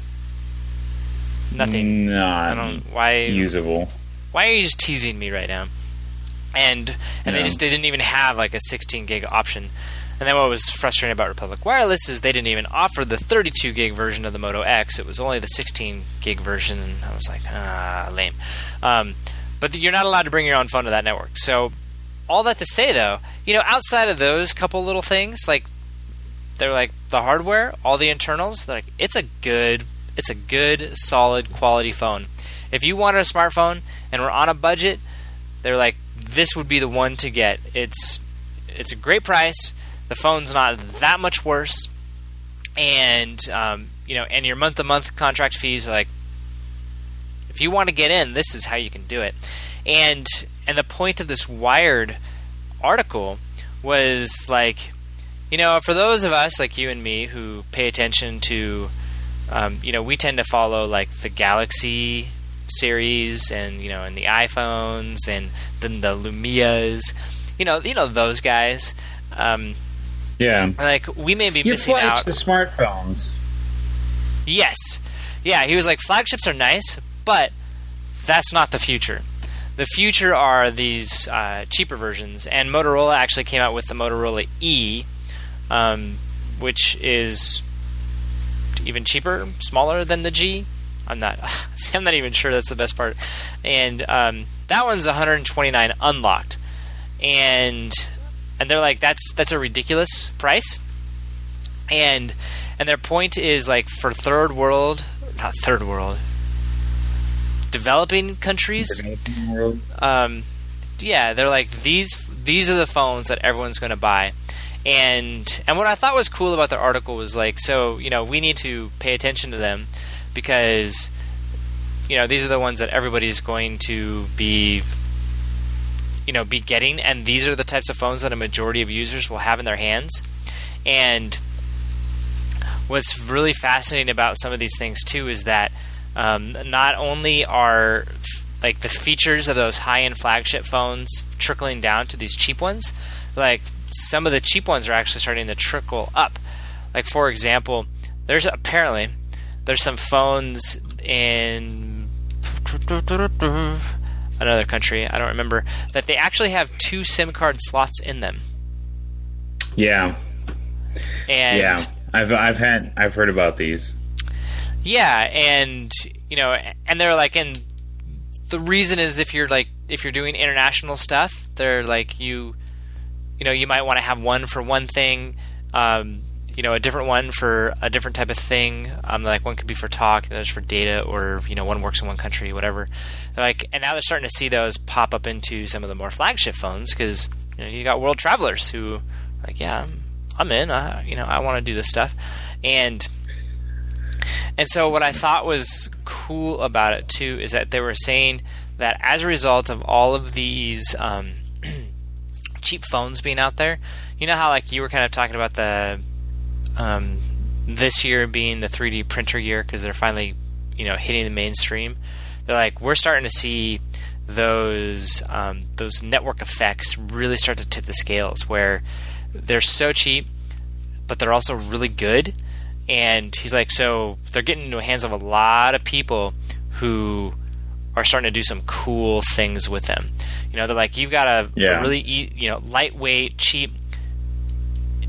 nothing. Not I don't why usable. Why are you just teasing me right now? And and Yeah. they just they didn't even have like a sixteen gig option. And then what was frustrating about Republic Wireless is they didn't even offer the thirty-two gig version of the Moto X. It was only the sixteen gig version, and I was like, ah, lame. Um, but you're not allowed to bring your own phone to that network. So all that to say, though, you know, outside of those couple little things, like they're like the hardware, all the internals, they're like it's a good, it's a good, solid, quality phone. If you wanted a smartphone and were on a budget, they're like, this would be the one to get. It's it's a great price. The phone's not that much worse, and um, you know, and your month-to-month contract fees are like, if you want to get in, this is how you can do it. And and the point of this Wired article was like, you know, for those of us like you and me who pay attention to, um, you know, we tend to follow like the Galaxy series, and you know, and the iPhones, and then the Lumias, you know, you know those guys. Um, Yeah. Like, we may be You missing flagged out. the smartphones. Yes. Yeah, he was like, flagships are nice, but that's not the future. The future are these uh, cheaper versions, and Motorola actually came out with the Motorola E, um, which is even cheaper, smaller than the G. I'm not see, I'm not even sure that's the best part. And um, that one's one hundred twenty-nine dollars unlocked. And... And they're like, that's that's a ridiculous price. And and their point is like, for third world, not third world, developing countries. Um, yeah, they're like, these these are the phones that everyone's going to buy. And and what I thought was cool about their article was like, so you know, we need to pay attention to them, because you know, these are the ones that everybody's going to be, you know, be getting, and these are the types of phones that a majority of users will have in their hands. And what's really fascinating about some of these things too is that um, not only are like the features of those high-end flagship phones trickling down to these cheap ones, like some of the cheap ones are actually starting to trickle up. Like, for example, there's apparently there's some phones in another country, I don't remember, that they actually have two SIM card slots in them. Yeah. And yeah. I've I've had I've heard about these. Yeah, and you know, and they're like, and the reason is if you're like if you're doing international stuff, they're like you you know, you might want to have one for one thing, um, you know, a different one for a different type of thing. Um, like one could be for talk, the other's for data, or you know, one works in one country, whatever. Like, and now they're starting to see those pop up into some of the more flagship phones, because you know, you got world travelers who are like, yeah, I'm, I'm in. I, you know, I want to do this stuff, and and so what I thought was cool about it too is that they were saying that as a result of all of these um, cheap phones being out there, you know how like you were kind of talking about the um, this year being the three D printer year because they're finally, you know, hitting the mainstream. They're like, we're starting to see those um, those network effects really start to tip the scales, where they're so cheap, but they're also really good. And he's like, so they're getting into the hands of a lot of people who are starting to do some cool things with them. You know, they're like, you've got a, yeah. a really, e- you know, lightweight, cheap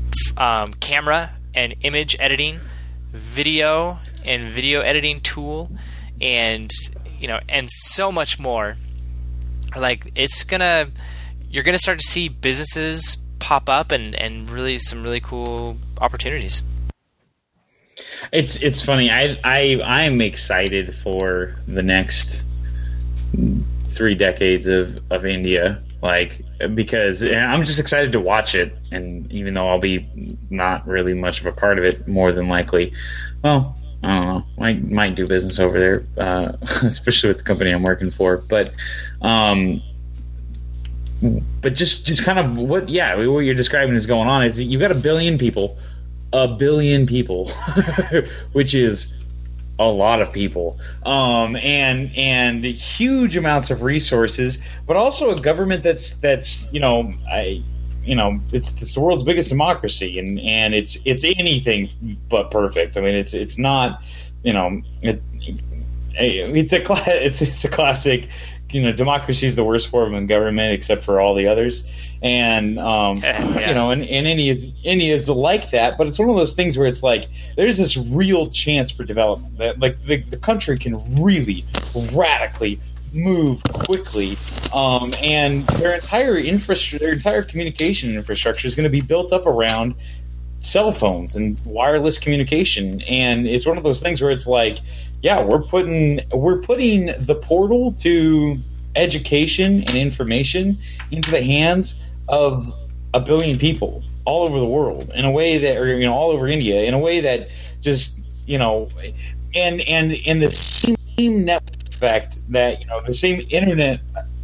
um, camera and image editing, video and video editing tool, and you know, and so much more. Like, it's gonna, you're gonna start to see businesses pop up and, and really some really cool opportunities. It's it's funny. I I I'm excited for the next three decades of, of India, like, because and I'm just excited to watch it. And even though I'll be not really much of a part of it, more than likely, well, I don't know, I might do business over there, uh, especially with the company I'm working for. But um, but just just kind of what yeah what you're describing is going on is that you've got a billion people. A billion people, which is a lot of people, um, and and huge amounts of resources, but also a government that's that's you know I you know it's, it's the world's biggest democracy, and, and it's it's anything but perfect. I mean, it's it's not you know it, it's a cla- it's it's a classic. You know, democracy is the worst form of government except for all the others, and um, yeah. you know, and, and India, India is like that. But it's one of those things where it's like there's this real chance for development. That like the, the country can really radically move quickly, um, and their entire infrastructure, their entire communication infrastructure is going to be built up around cell phones and wireless communication. And it's one of those things where it's like, yeah, we're putting we're putting the portal to education and information into the hands of a billion people all over the world in a way that, or you know, all over India in a way that just you know, and and in the same network effect that you know the same internet.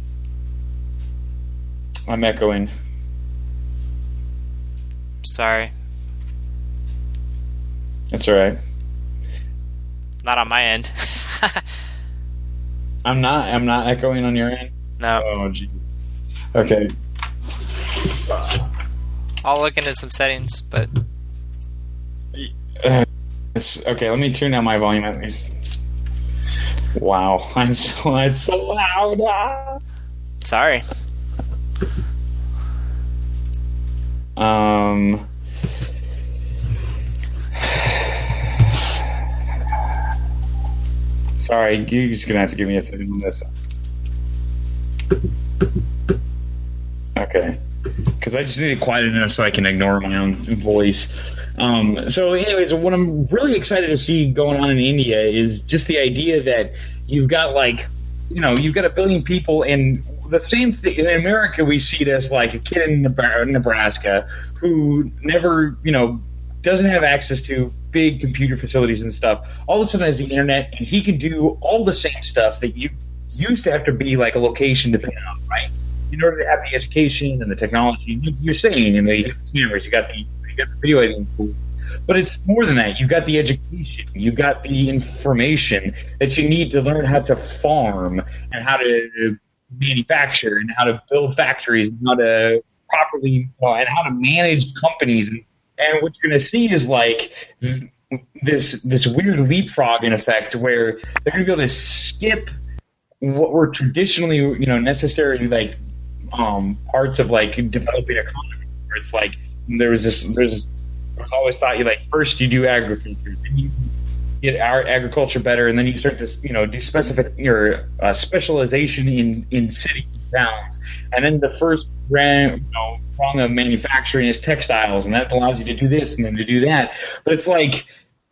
I'm echoing. Sorry. That's all right. Not on my end. I'm not. I'm not echoing on your end. No. Oh, gee. Okay. I'll look into some settings, but uh, it's, okay. Let me turn down my volume at least. Wow, I'm so it's so loud. Ah. Sorry. Um. Sorry, you're just gonna have to give me a second on this. Okay, because I just need it quiet enough so I can ignore my own voice. Um, so, anyways, what I'm really excited to see going on in India is just the idea that you've got like, you know, you've got a billion people, and the same thing in America. We see it as like a kid in Nebraska who never, you know, doesn't have access to big computer facilities and stuff. All of a sudden has the internet, and he can do all the same stuff that you used to have to be like a location dependent on, right? In order to have the education and the technology, you're saying, and the cameras, you got the you got the video editing tool. But it's more than that. You've got the education, you've got the information that you need to learn how to farm and how to manufacture and how to build factories and how to properly well, and how to manage companies. And, and what you're going to see is like this this weird leapfrogging effect where they're going to be able to skip what were traditionally, you know, necessary like um, parts of like developing economy. Where it's like there was this there's I've always thought you like first you do agriculture, then you get our agriculture better, and then you start to you know do specific your uh, specialization in in cities and towns, and then the first brand, you know, prong of manufacturing is textiles, and that allows you to do this and then to do that. But it's like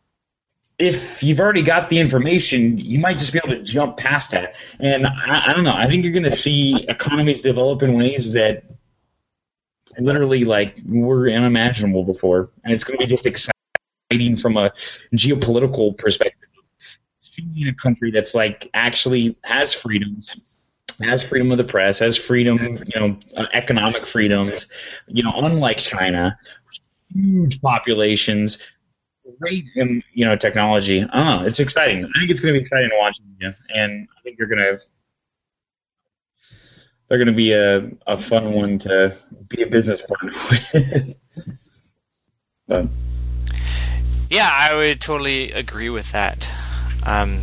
if you've already got the information, you might just be able to jump past that. And I, I don't know. I think you're going to see economies develop in ways that literally like were unimaginable before, and it's going to be just exciting from a geopolitical perspective. Seeing a country that's like actually has freedoms, has freedom of the press, has freedom, you know, uh, economic freedoms, you know, unlike China, huge populations, great, in, you know, technology. I don't know. It's exciting. I think it's going to be exciting to watch India, and I think you're going to. They're going to be a, a fun one to be a business partner with. But. Yeah, I would totally agree with that. Um,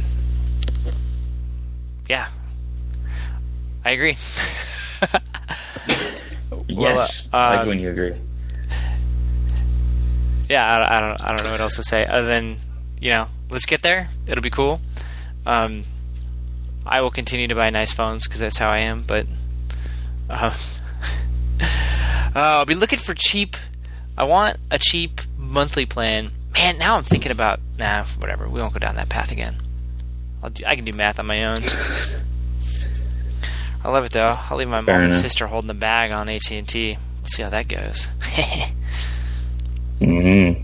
yeah, I agree. Yes, well, uh, I like when you agree. yeah, I, I don't, I don't know what else to say other than, you know, let's get there. It'll be cool. Um, I will continue to buy nice phones because that's how I am. But uh, uh, I'll be looking for cheap. I want a cheap monthly plan. Man, now I'm thinking about nah, whatever. We won't go down that path again. I'll do, I can do math on my own. I love it though. I'll leave my Fair mom and enough. sister holding the bag on A T and T. We'll see how that goes. Mm-hmm.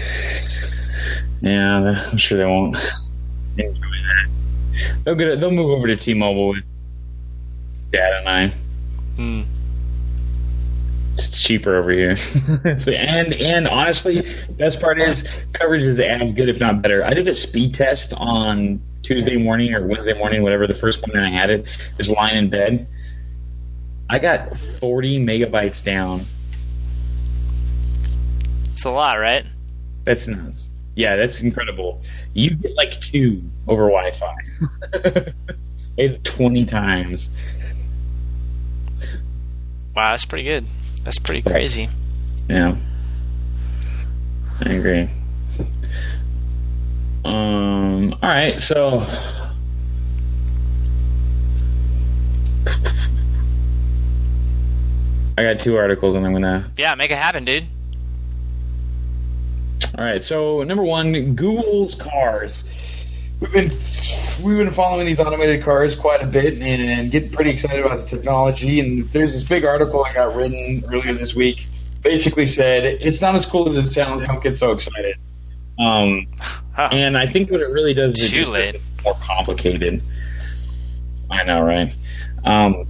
Yeah, I'm sure they won't enjoy that. They'll get it, they'll move over to T-Mobile with Dad and I. Hmm. It's cheaper over here. So, and and honestly, best part is coverage is as good, if not better. I did a speed test on Tuesday morning or Wednesday morning, whatever the first morning I had it, was lying in bed. I got forty megabytes down. It's a lot, right? That's nuts. Yeah, that's incredible. You get like two over Wi-Fi. It twenty times. Wow, that's pretty good. That's pretty crazy. Yeah, I agree. Um. All right, so I got two articles, and I'm gonna. Yeah, make it happen, dude. All right, so number one, Google's cars. We've been we've been following these automated cars quite a bit and getting pretty excited about the technology. And there's this big article I got written earlier this week. Basically said it's not as cool as it sounds. Don't get so excited. Um, Huh. and I think what it really does is it Too just late. makes it more complicated. I know, right? Um,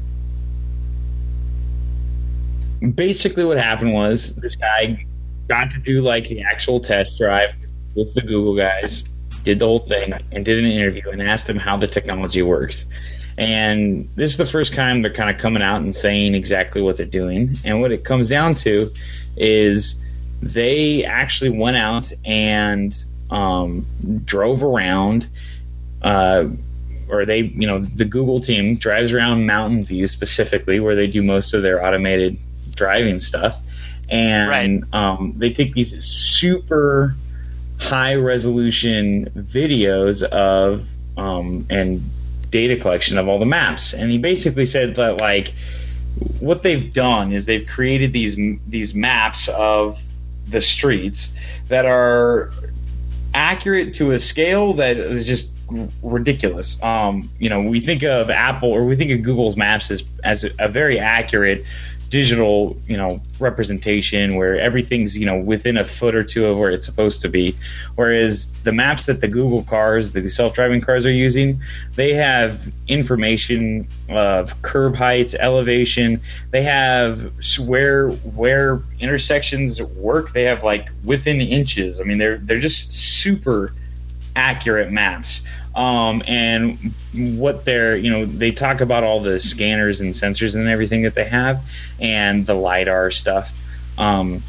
basically, what happened was this guy got to do like the actual test drive with the Google guys, did the whole thing, and did an interview and asked them how the technology works. And this is the first time they're kind of coming out and saying exactly what they're doing. And what it comes down to is they actually went out and um, drove around, uh, or they, you know, the Google team drives around Mountain View specifically, where they do most of their automated driving stuff. And Right. um, they take these super high resolution videos of um, and data collection of all the maps. And he basically said that like what they've done is they've created these these maps of the streets that are accurate to a scale that is just ridiculous. Um, you know, we think of Apple or we think of Google's Maps as as a, a very accurate digital, you know, representation where everything's, you know, within a foot or two of where it's supposed to be. Whereas the maps that the Google cars, the self-driving cars are using, they have information of curb heights, elevation. They have where where intersections work. They have like within inches. I mean, they're they're just super accurate maps. Um, and what they're, you know, they talk about all the scanners and sensors and everything that they have and the LiDAR stuff. Um,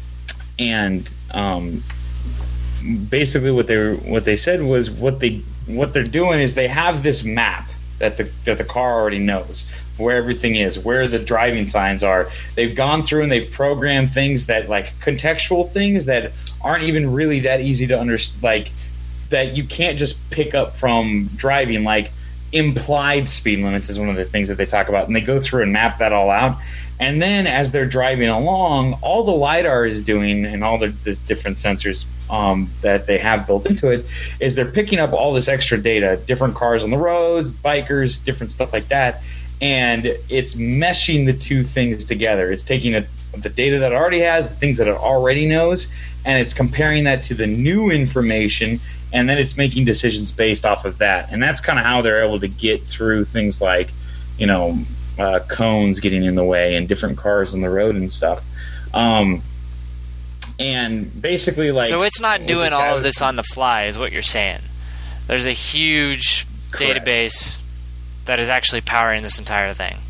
and um, basically what they what they said was what they what they're doing is they have this map that the that the car already knows where everything is, where the driving signs are. They've gone through and they've programmed things that like contextual things that aren't even really that easy to understand, like that you can't just pick up from driving, like implied speed limits is one of the things that they talk about, and they go through and map that all out. And then as they're driving along, all the LiDAR is doing and all the, the different sensors um, that they have built into it is they're picking up all this extra data, different cars on the roads, bikers, different stuff like that, and it's meshing the two things together. It's taking a, the data that it already has, the things that it already knows, and it's comparing that to the new information, and then it's making decisions based off of that. And that's kind of how they're able to get through things like, you know, uh, cones getting in the way and different cars on the road and stuff. Um, and basically, like, So it's not what doing this guy all of was- this on the fly, is what you're saying. There's a huge Correct. database that is actually powering this entire thing.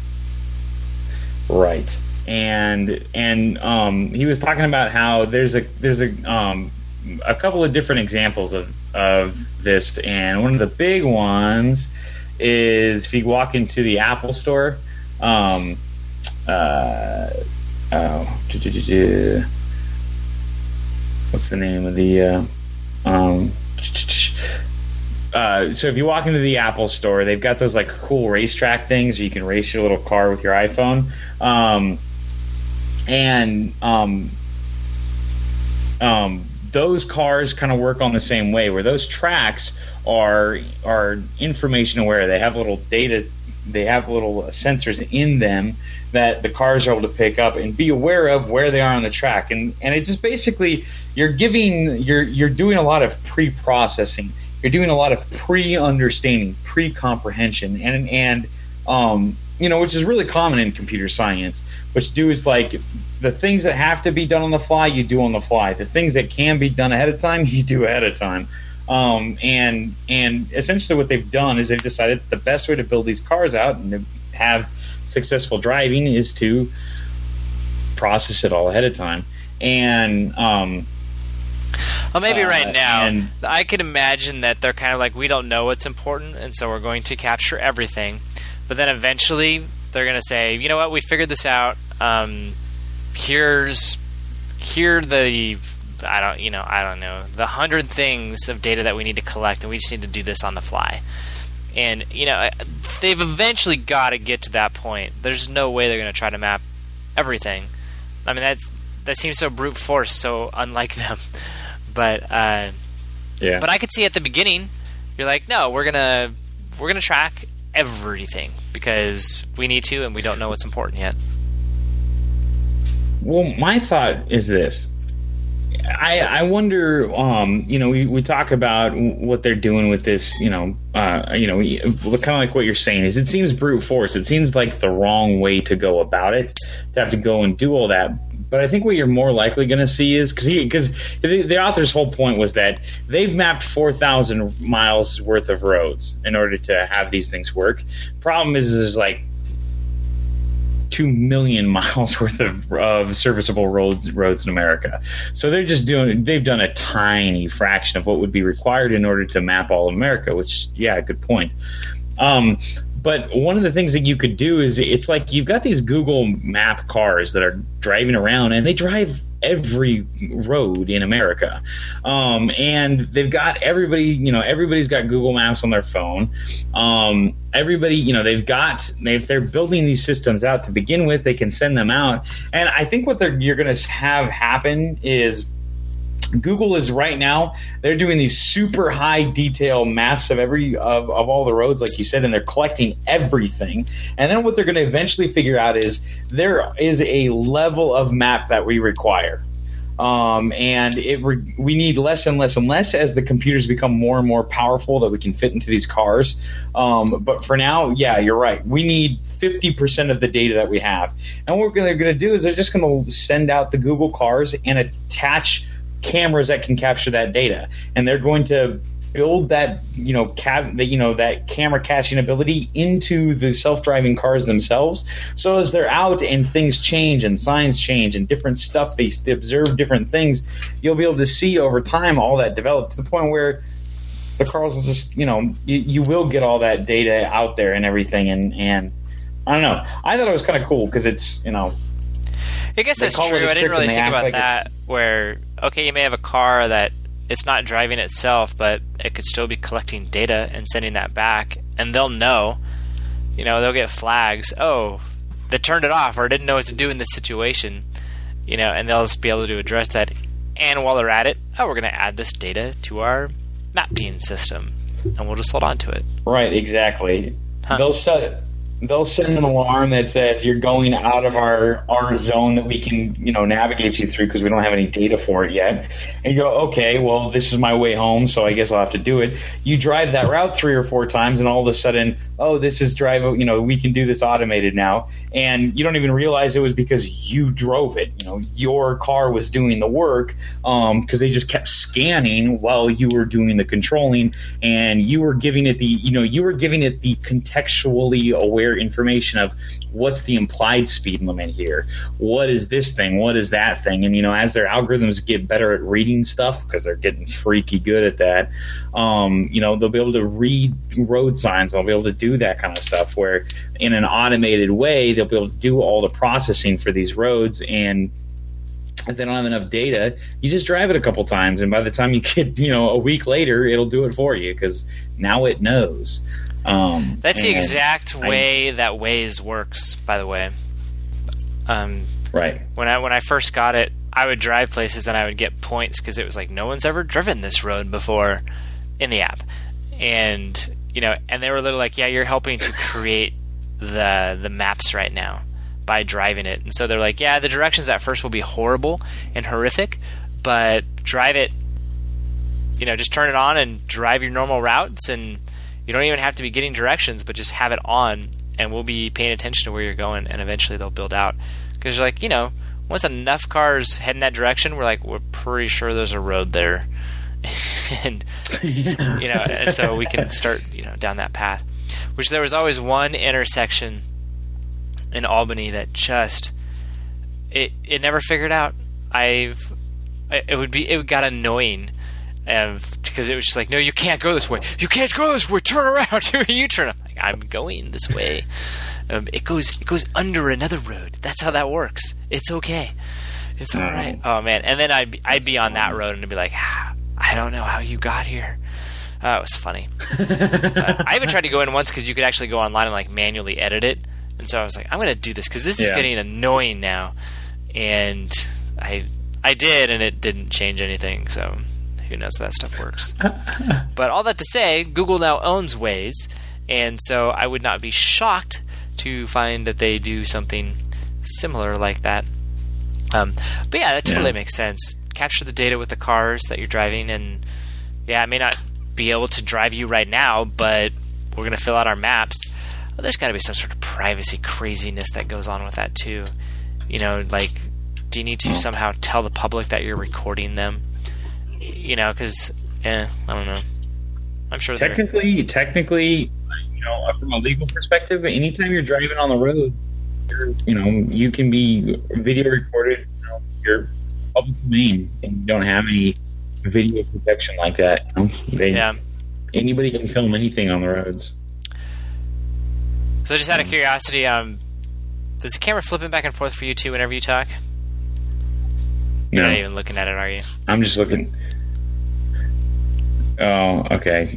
Right. And and um, he was talking about how there's a there's a um, a couple of different examples of of this, and one of the big ones is if you walk into the Apple store. Um, uh, oh, what's the name of the uh, um, uh, so if you walk into the Apple store, they've got those like cool racetrack things where you can race your little car with your iPhone, um, and um, um, those cars kind of work on the same way, where those tracks are are information aware. They have little data. They have little sensors in them that the cars are able to pick up and be aware of where they are on the track. And and it just basically, you're giving, you're you're doing a lot of pre-processing. You're doing a lot of pre-understanding, pre-comprehension, and and um you know, which is really common in computer science. What you do is like the things that have to be done on the fly, you do on the fly. The things that can be done ahead of time, you do ahead of time. Um, and and essentially what they've done is they've decided the best way to build these cars out and to have successful driving is to process it all ahead of time. And um, well, maybe uh, right now, and, I can imagine that they're kind of like, we don't know what's important, and so we're going to capture everything. But then eventually they're going to say, you know what, we figured this out. Um, here's here the... I don't, you know, I don't know, the hundred things of data that we need to collect, and we just need to do this on the fly. And, you know, they've eventually got to get to that point. There's no way they're going to try to map everything. I mean, that's that seems so brute force, so unlike them. But, uh, yeah. But I could see at the beginning, you're like, no, we're gonna we're gonna track everything because we need to, and we don't know what's important yet. Well, my thought is this. I, I wonder, um, you know, we, we talk about what they're doing with this, you know, uh, you know, kind of like what you're saying is it seems brute force. It seems like the wrong way to go about it, to have to go and do all that. But I think what you're more likely going to see is, because because the, the author's whole point was that they've mapped four thousand miles worth of roads in order to have these things work. Problem is, is like, two million miles worth of, of serviceable roads roads in America. So they're just doing, they've done a tiny fraction of what would be required in order to map all of America, which, yeah, good point. Um, but one of the things that you could do is, it's like you've got these Google Map cars that are driving around, and they drive every road in America. Um, and they've got everybody, you know, everybody's got Google Maps on their phone. Um, everybody, you know, they've got, if they're building these systems out to begin with, they can send them out. And I think what they're, you're going to have happen is, Google is right now, they're doing these super high detail maps of every of, of all the roads, like you said, and they're collecting everything. And then what they're going to eventually figure out is there is a level of map that we require. Um, and it re- we need less and less and less as the computers become more and more powerful that we can fit into these cars. Um, but for now, yeah, you're right. We need fifty percent of the data that we have. And what they're going to do is they're just going to send out the Google cars and attach cameras that can capture that data, and they're going to build that, you know, ca- you know, that camera caching ability into the self-driving cars themselves. So as they're out and things change and signs change and different stuff, they observe different things, you'll be able to see over time all that develop to the point where the cars will just, you know, you, you will get all that data out there and everything. And, and I don't know. I thought it was kind of cool because it's, you know, I guess that's true. I didn't really think about like that. Where, okay, you may have a car that it's not driving itself, but it could still be collecting data and sending that back, and they'll know. You know, they'll get flags. Oh, they turned it off or didn't know what to do in this situation. You know, and they'll just be able to address that. And while they're at it, oh, we're going to add this data to our mapping system, and we'll just hold on to it. Right, exactly. Huh. They'll set. They'll send an alarm that says you're going out of our, our zone that we can, you know, navigate you through because we don't have any data for it yet. And you go, okay, well, this is my way home, so I guess I'll have to do it. You drive that route three or four times, and all of a sudden, oh, this is drive, you know, we can do this automated now. And you don't even realize it was because you drove it. You know, your car was doing the work um, because they just kept scanning while you were doing the controlling, and you were giving it the, you know, you were giving it the contextually aware information of what's the implied speed limit here, what is this thing, what is that thing. And you know, as their algorithms get better at reading stuff, because they're getting freaky good at that, um, you know, they'll be able to read road signs, they'll be able to do that kind of stuff, where in an automated way they'll be able to do all the processing for these roads. And if they don't have enough data, you just drive it a couple times, and by the time you get, you know, a week later, it'll do it for you because now it knows. Um, That's the exact way I, that Waze works, by the way. Um, right. When I when I first got it, I would drive places and I would get points because it was like no one's ever driven this road before in the app, and you know, and they were literally like, "Yeah, you're helping to create the the maps right now by driving it." And so they're like, "Yeah, the directions at first will be horrible and horrific, but drive it. You know, just turn it on and drive your normal routes and." You don't even have to be getting directions, but just have it on, and we'll be paying attention to where you're going, and eventually they'll build out. Because you're like, you know, once enough cars head in that direction, we're like, we're pretty sure there's a road there. and, yeah. you know, and so we can start, you know, down that path. Which there was always one intersection in Albany that just, it it never figured out. I've, it would be, it got annoying. Um, because it was just like, no, you can't go this way. You can't go this way. Turn around. You turn. I'm like, I'm going this way. Um, it goes. It goes under another road. That's how that works. It's okay. It's all right. Oh man. And then I'd be, I'd be on that road and I'd be like, ah, I don't know how you got here. Uh, it was funny. uh, I even tried to go in once because you could actually go online and like manually edit it. And so I was like, I'm going to do this because this is yeah. getting annoying now. And I I did, and it didn't change anything. So. Who knows how that stuff works. But all that to say, Google now owns Waze, and so I would not be shocked to find that they do something similar like that. Um, but yeah, that totally yeah. makes sense. Capture the data with the cars that you're driving, and yeah, I may not be able to drive you right now, but we're going to fill out our maps. Well, there's got to be some sort of privacy craziness that goes on with that too. You know, like, do you need to somehow tell the public that you're recording them? You know, because, eh, I don't know. I'm sure technically, they're... technically, you know, from a legal perspective, anytime you're driving on the road, you're, you know, you can be video recorded. You know, you're public domain, and you don't have any video protection like that. You know? They, yeah. Anybody can film anything on the roads. So, just out of curiosity, um, does the camera flipping back and forth for you too whenever you talk? You're no. not even looking at it, are you? I'm just looking. Oh, okay.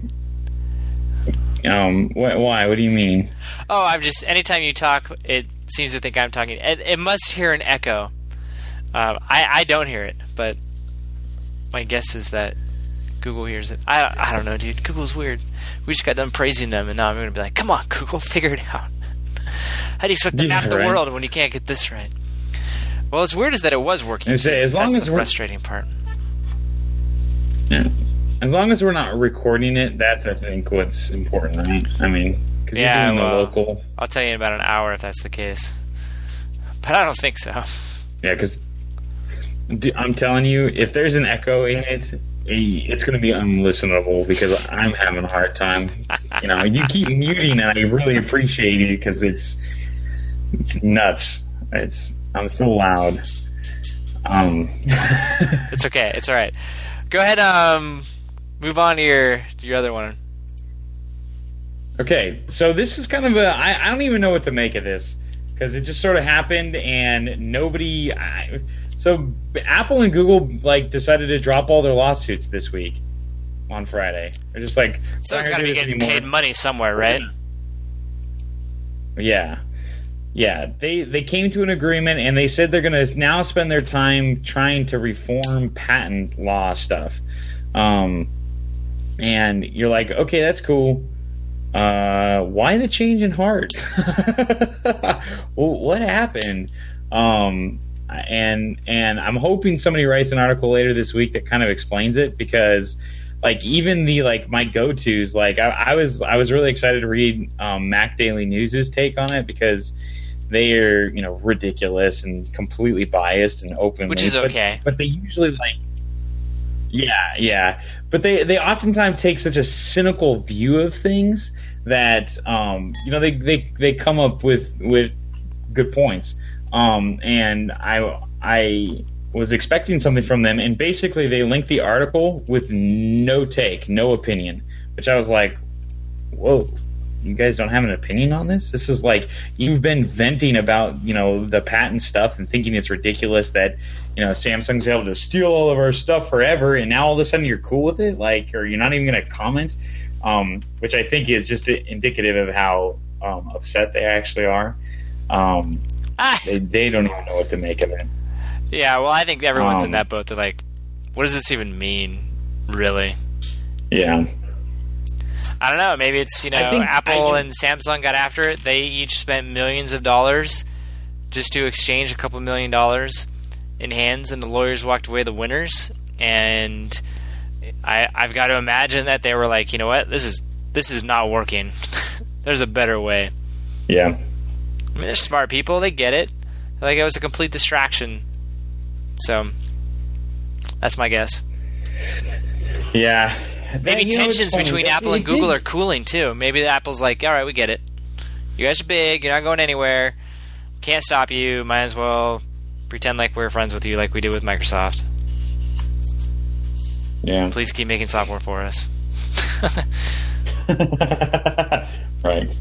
Um, wh- why? What do you mean? Oh, I'm just. Anytime you talk, it seems to think I'm talking. It, it must hear an echo. Um, I I don't hear it, but my guess is that Google hears it. I I don't know, dude. Google's weird. We just got done praising them, and now I'm going to be like, come on, Google, figure it out. How do you flip the map of the world when you can't get this right? Well, as weird as that it was working. And say, as long That's as the we're, frustrating part. Yeah. As long as we're not recording it, that's, I think, what's important, right? I mean, because yeah, you're doing well, the local. I'll tell you in about an hour if that's the case. But I don't think so. Yeah, because I'm telling you, if there's an echo in it, it's going to be unlistenable because I'm having a hard time. You know, you keep muting, and I really appreciate it because it's it's nuts. It's I'm so loud. Um, it's okay. It's all right. Go ahead. Um, move on to your your other one. Okay, so this is kind of a I, I don't even know what to make of this because it just sort of happened and nobody. I, so Apple and Google like decided to drop all their lawsuits this week on Friday. They're just like someone's got to be getting anymore. paid money somewhere, right? Yeah. Yeah, they, they came to an agreement, and they said they're going to now spend their time trying to reform patent law stuff. Um, and you're like, okay, that's cool. Uh, why the change in heart? Well, what happened? Um, and and I'm hoping somebody writes an article later this week that kind of explains it because, like, even the like my go-tos, like I, I was I was really excited to read um, Mac Daily News's take on it because they are, you know, ridiculous and completely biased and open, which is okay. But, but they usually like, yeah, yeah. But they they oftentimes take such a cynical view of things that um, you know they, they they come up with with good points. Um, and I I was expecting something from them, and basically they linked the article with no take, no opinion, which I was like, whoa. you guys don't have an opinion on this? This is like you've been venting about, you know, the patent stuff and thinking it's ridiculous that, you know, Samsung's able to steal all of our stuff forever, and now all of a sudden you're cool with it, like, or you're not even going to comment, um, which I think is just indicative of how um, upset they actually are. Um, ah. they, they don't even know what to make of it. Yeah, well, I think everyone's um, in that boat. They're like, what does this even mean, really? Yeah. I don't know. Maybe it's, you know, Apple and Samsung got after it. They each spent millions of dollars just to exchange a couple million dollars in hands, and the lawyers walked away the winners. And I, I've got to imagine that they were like, you know what, this is this is not working. There's a better way. Yeah. I mean, they're smart people. They get it. They're like, it was a complete distraction. So that's my guess. Yeah. Maybe that, tensions know, between that, Apple and Google did. are cooling too. Maybe Apple's like, all right, we get it. You guys are big. You're not going anywhere. Can't stop you. Might as well pretend like we're friends with you, like we did with Microsoft. Yeah. Please keep making software for us. Right.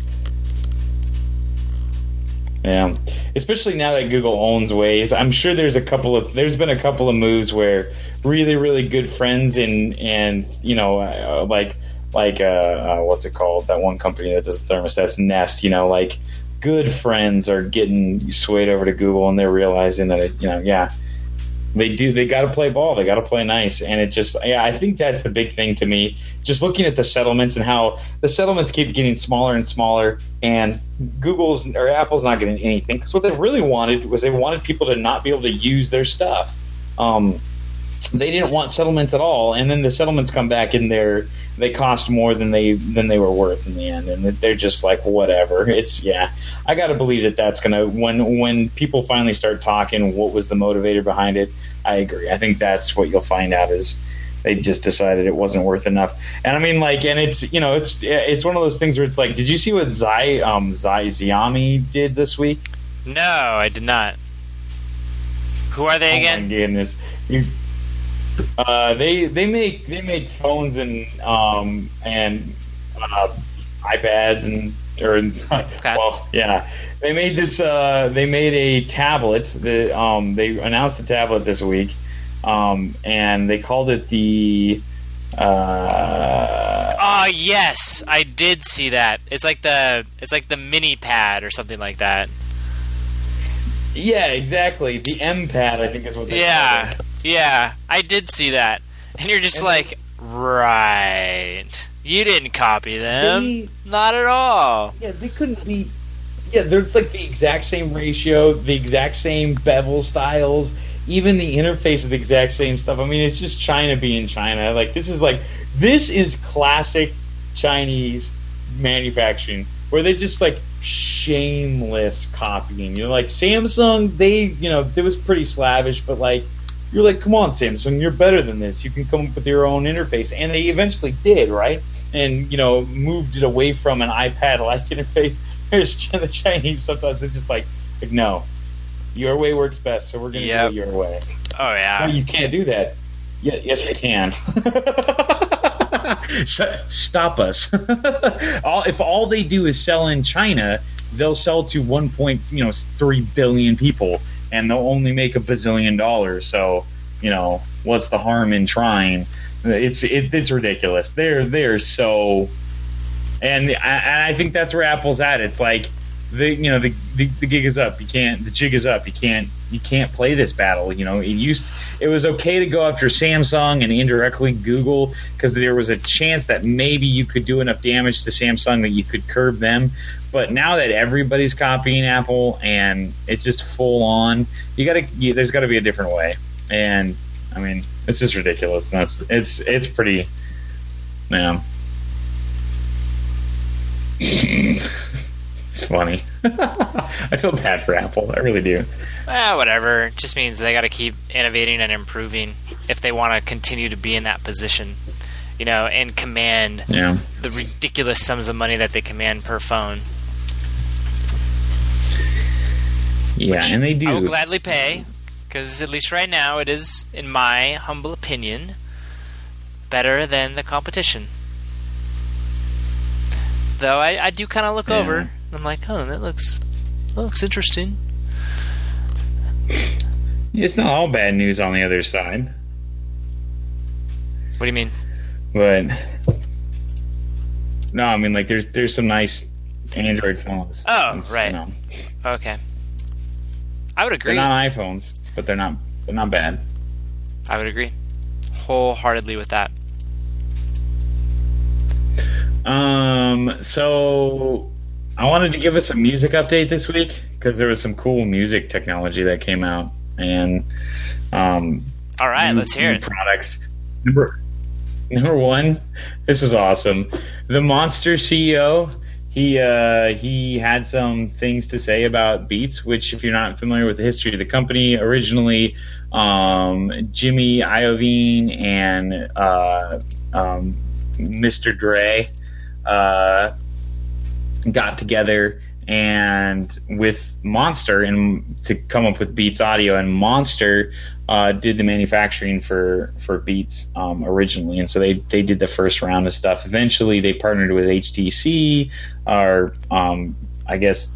Yeah. Especially now that Google owns Waze, I'm sure there's a couple of there's been a couple of moves where really really good friends and and you know uh, like like uh, uh, what's it called, that one company that does the thermostats, Nest, you know, like good friends are getting swayed over to Google, and they're realizing that it, you know yeah they do they got to play ball, they got to play nice, and it just yeah I think that's the big thing to me, just looking at the settlements and how the settlements keep getting smaller and smaller, and Google's or Apple's not getting anything, because what they really wanted was they wanted people to not be able to use their stuff. Um, they didn't want settlements at all, and then the settlements come back and they're they cost more than they than they were worth in the end, and they're just like whatever. It's yeah, I got to believe that that's gonna when when people finally start talking, what was the motivator behind it? I agree. I think that's what you'll find out is they just decided it wasn't worth enough. And I mean, like, and it's you know it's it's one of those things where it's like, did you see what Xi um Xi Xiaomi did this week? No, I did not. Who are they again? Oh my goodness. You, Uh, they they make they make phones and um and uh, iPads and or okay. well yeah they made this uh, they made a tablet that um they announced a tablet this week um and they called it the uh oh yes, I did see that. It's like the it's like the mini pad or something like that. Yeah, exactly. The M pad, I think is what they yeah call it. Yeah, I did see that. And you're just and like, they, right. You didn't copy them. They, Not at all. Yeah, they couldn't be... Yeah, there's like the exact same ratio, the exact same bevel styles, even the interface is the exact same stuff. I mean, it's just China being China. Like, this is like... This is classic Chinese manufacturing, where they just like shameless copying. You know, like Samsung, they, you know, it was pretty slavish, but like... You're like, come on, Samsung, you're better than this. You can come up with your own interface. And they eventually did, right? And, you know, moved it away from an iPad-like interface. There's the Chinese, sometimes they're just like, like no, your way works best, so we're going to yep. do it your way. Oh, yeah. No, you can't do that. Yeah, yes, I can. Stop us. all, if all they do is sell in China, they'll sell to one point three billion people. And they'll only make a bazillion dollars. So, you know, what's the harm in trying? It's it, it's ridiculous. They're they're so, and I, I think that's where Apple's at. It's like the you know the, the the gig is up. You can't the jig is up. You can't you can't play this battle. You know, it used it was okay to go after Samsung and indirectly Google because there was a chance that maybe you could do enough damage to Samsung that you could curb them. But now that everybody's copying Apple and it's just full on, you gotta you, there's got to be a different way. And I mean, it's just ridiculous. That's it's it's pretty, man. It's funny. I feel bad for Apple. I really do. Ah, whatever. It just means they got to keep innovating and improving if they want to continue to be in that position, you know, and command yeah. the ridiculous sums of money that they command per phone. Yeah, and they do. I will gladly pay, because at least right now it is, in my humble opinion, better than the competition. though. I, I do kind of look Yeah. over. And I'm like, oh, that looks that looks interesting. It's not all bad news on the other side, What do you mean? but no, I mean like there's there's some nice Android phones. Oh, It's, right. You know, Okay. I would they're agree. not iPhones, but they're not they're not bad. I would agree wholeheartedly with that. Um, so I wanted to give us a music update this week because there was some cool music technology that came out, and um, All right, new- let's hear new it. Products. Number number one, this is awesome. The Monster C E O. He uh, he had some things to say about Beats, which, if you're not familiar with the history of the company, originally um, Jimmy Iovine and uh, um, Mister Dre uh, got together and with Monster and to come up with Beats Audio, and Monster uh, did the manufacturing for for Beats um, originally, and so they they did the first round of stuff. Eventually, they partnered with H T C, or um, I guess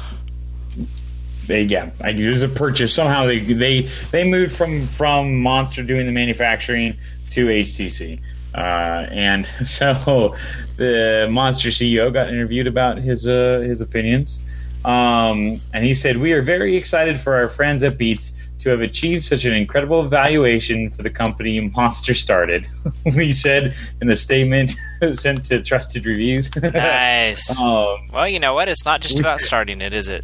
they yeah, I it was a purchase. Somehow they they they moved from from Monster doing the manufacturing to H T C. Uh, and so the Monster C E O got interviewed about his uh, his opinions, um, and he said, "We are very excited for our friends at Beats to have achieved such an incredible valuation for the company Monster started." We said in a statement sent to Trusted Reviews. Nice. um, Well, you know what? It's not just about starting it, is it?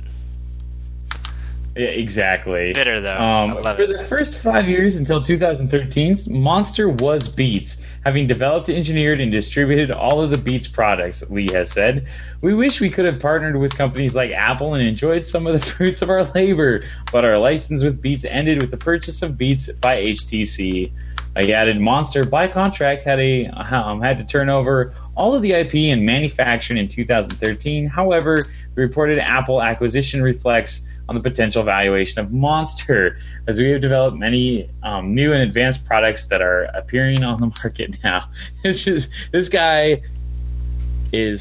Yeah, exactly. Bitter, though. Um, I love for it. the first five years until two thousand thirteen, Monster was Beats, having developed, engineered, and distributed all of the Beats products, Lee has said. "We wish we could have partnered with companies like Apple and enjoyed some of the fruits of our labor, but our license with Beats ended with the purchase of Beats by H T C. He added, Monster, by contract, had a um, had to turn over all of the I P and manufacturing in two thousand thirteen. However, the reported Apple acquisition reflects on the potential valuation of Monster, as we have developed many um, new and advanced products that are appearing on the market now." This is this guy is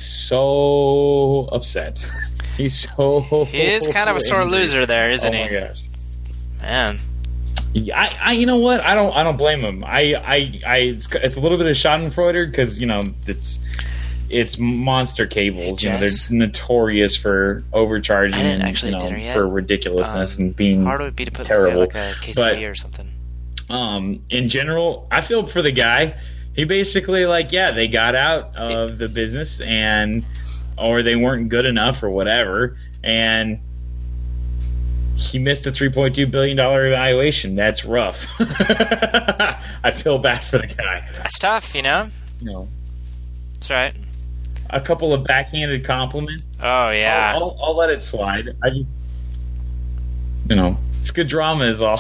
so upset. He's so He is kind of a sore angry. loser there, isn't oh he? my gosh. Man. Yeah, I, I, you know what? I don't, I don't blame him. I, I, I it's, it's a little bit of Schadenfreude because you know it's, it's Monster cables. Hey, you know, they're Jess. notorious for overcharging I didn't and actually you know, dinner yet. for ridiculousness Um, and being How hard would it be to put terrible. like a quesadilla But- or something? um, in general, I feel for the guy. He basically like, yeah, they got out of the business and, or they weren't good enough or whatever, and he missed a three point two billion dollars evaluation. That's rough. I feel bad for the guy. That's tough, you know? You know, That's right. a couple of backhanded compliments. Oh, yeah. I'll, I'll, I'll let it slide. I just, you know, it's good drama is all.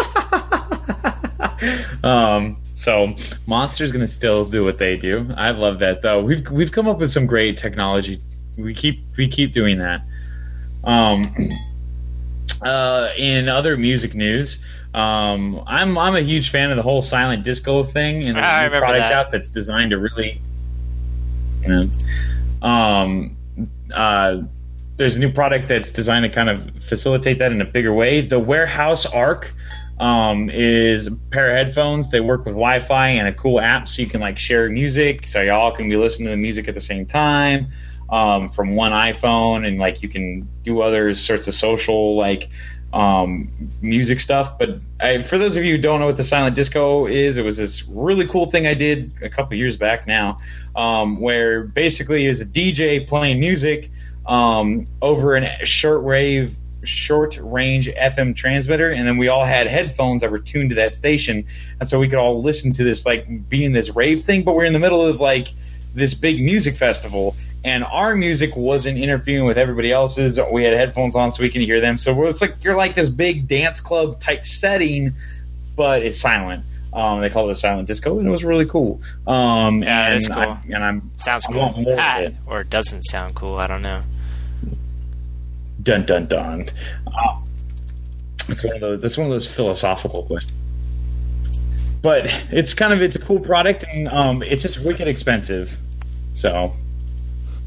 um, so Monster's gonna still do what they do. I love that though. We've we've come up with some great technology. We keep we keep doing that. Um, uh, in other music news, um, I'm I'm a huge fan of the whole silent disco thing, and there's I a new remember product that. out that's designed to really. You know, um, uh, there's a new product that's designed to kind of facilitate that in a bigger way. The Warehouse Arc um, is a pair of headphones. They work with Wi-Fi and a cool app, so you can like share music, so y'all can be listening to the music at the same time um, from one iPhone, and like you can do other sorts of social like um, music stuff. But I, for those of you who don't know what the silent disco is, it was this really cool thing I did a couple years back now, um, where basically is a D J playing music um, over a shortwave, short range F M transmitter, and then we all had headphones that were tuned to that station, and so we could all listen to this like being this rave thing, but we're in the middle of like this big music festival, and our music wasn't interfering with everybody else's. We had headphones on so we can hear them, so it's like you're like this big dance club type setting, but it's silent. Um, they call it a silent disco, and it was really cool. Um, Yeah, and it's cool. I, and I'm Sounds I cool. want more of Ah, it. or it doesn't sound cool. I don't know. Dun dun dun. Uh, it's one of those. That's one of those philosophical questions. But it's kind of it's a cool product, and um, it's just wicked expensive. So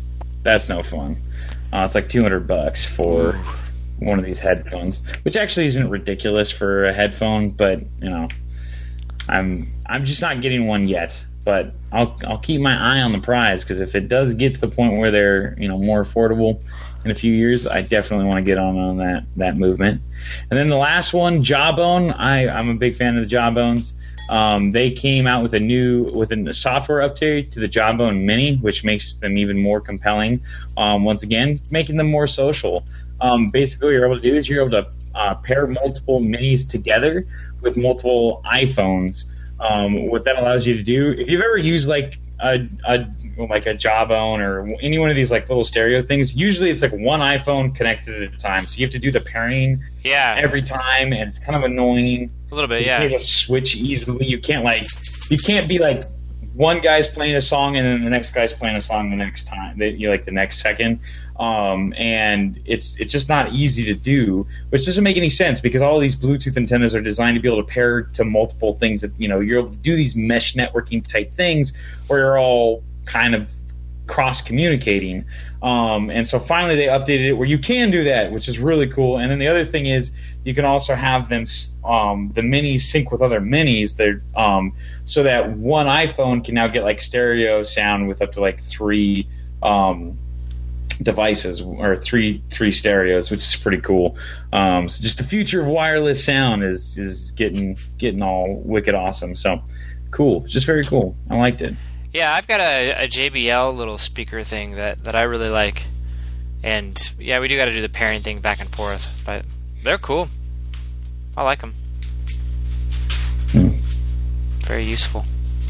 that's no fun. Uh, it's like two hundred bucks for Ooh. one of these headphones, which actually isn't ridiculous for a headphone, but you know, I'm I'm just not getting one yet. But I'll I'll keep my eye on the prize, because if it does get to the point where they're, you know, more affordable in a few years, I definitely want to get on on that that movement. And then the last one, Jawbone. I I'm a big fan of the Jawbones. Um, they came out with a new with a software update to the Jawbone Mini, which makes them even more compelling. Um, once again, making them more social. Um, basically, what you're able to do is you're able to uh, pair multiple minis together with multiple iPhones. Um, what that allows you to do, if you've ever used like a, a like a Jawbone or any one of these like little stereo things, usually it's like one iPhone connected at a time, so you have to do the pairing Yeah. every time, and it's kind of annoying. A little bit, You yeah. can't just switch easily. You can't like you can't be like one guy's playing a song and then the next guy's playing a song the next time. They, you like the next second, um, and it's it's just not easy to do, which doesn't make any sense because all these Bluetooth antennas are designed to be able to pair to multiple things. That you know you're able to do these mesh networking type things where you're all kind of cross communicating. Um, and so finally they updated it where you can do that, which is really cool. And then the other thing is you can also have them um, the minis sync with other minis. They're, um, so that one iPhone can now get like stereo sound with up to like three um, devices or three three stereos, which is pretty cool. Um, so just the future of wireless sound is is getting getting all wicked awesome. So cool, just very cool. I liked it. Yeah, I've got a, a J B L little speaker thing that, that I really like. And, yeah, we do got to do the pairing thing back and forth. But they're cool. I like them. Hmm. Very useful.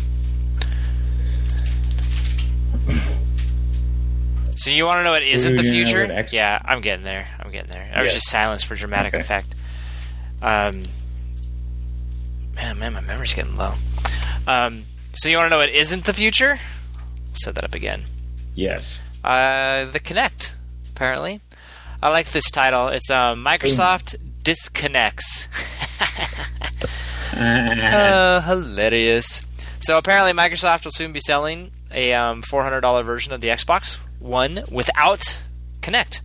So you want to know what isn't the Dude, you know future? what X- Yeah, I'm getting there. I'm getting there. I was Yeah. just silenced for dramatic Okay. effect. Um, man, man, my memory's getting low. Um, so you want to know what isn't the future? I'll set that up again. Yes. Uh, the Kinect, apparently. I like this title. It's um, Microsoft Disconnects. Oh, hilarious. So apparently Microsoft will soon be selling a um, four hundred dollars version of the Xbox One without Kinect.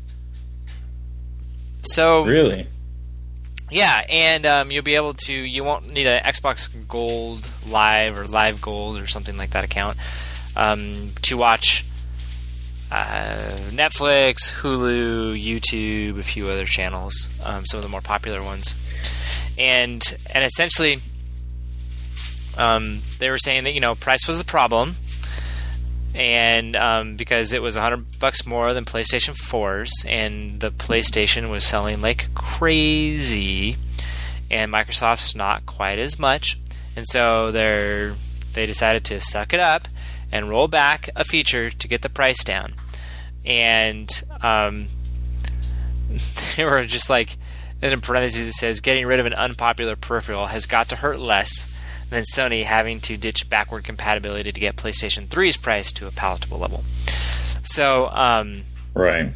So Really? yeah, and um, you'll be able to. You won't need an Xbox Gold Live or Live Gold or something like that account um, to watch uh, Netflix, Hulu, YouTube, a few other channels, um, some of the more popular ones, and and essentially, um, they were saying that you know price was the problem, and um, because it was a hundred bucks more than PlayStation fours, and the PlayStation was selling like crazy, and Microsoft's not quite as much, and so they're they decided to suck it up and roll back a feature to get the price down, and um, they were just like, and in parentheses it says, getting rid of an unpopular peripheral has got to hurt less than Sony having to ditch backward compatibility to get PlayStation three's price to a palatable level. So, um, Right.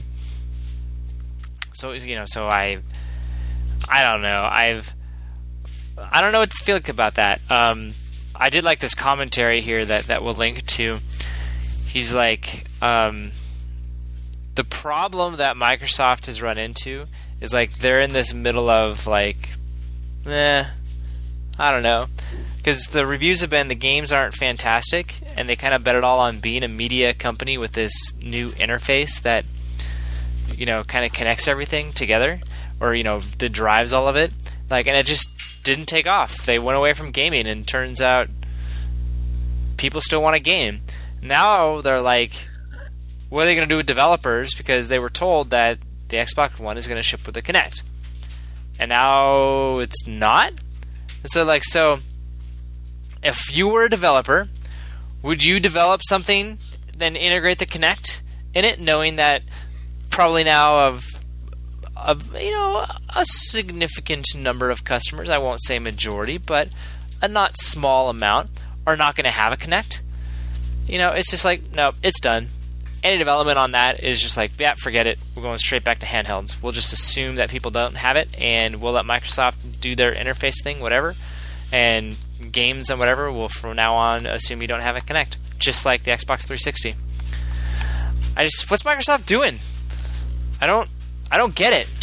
so you know, so I, I don't know, I've, I don't know what to feel like about that. Um, I did like this commentary here that that we'll link to. He's like, um, the problem that Microsoft has run into is like they're in this middle of like, eh, I don't know. Because the reviews have been the games aren't fantastic, and they kind of bet it all on being a media company with this new interface that, you know, kind of connects everything together, or you know, that drives all of it. Like, and it just didn't take off. They went away from gaming, and turns out people still want a game. Now they're like, what are they going to do with developers? Because they were told that the Xbox One is going to ship with the Kinect, and now it's not. And so, like, so. If you were a developer, would you develop something, then integrate the Kinect in it, knowing that probably now of, of you know, a significant number of customers, I won't say majority, but a not small amount, are not going to have a Kinect? You know, it's just like, no, it's done. Any development on that is just like, yeah, forget it. We're going straight back to handhelds. We'll just assume that people don't have it, and we'll let Microsoft do their interface thing, whatever, and games and whatever will from now on assume you don't have a Kinect, just like the Xbox three sixty. I just what's Microsoft doing? I don't I don't get it.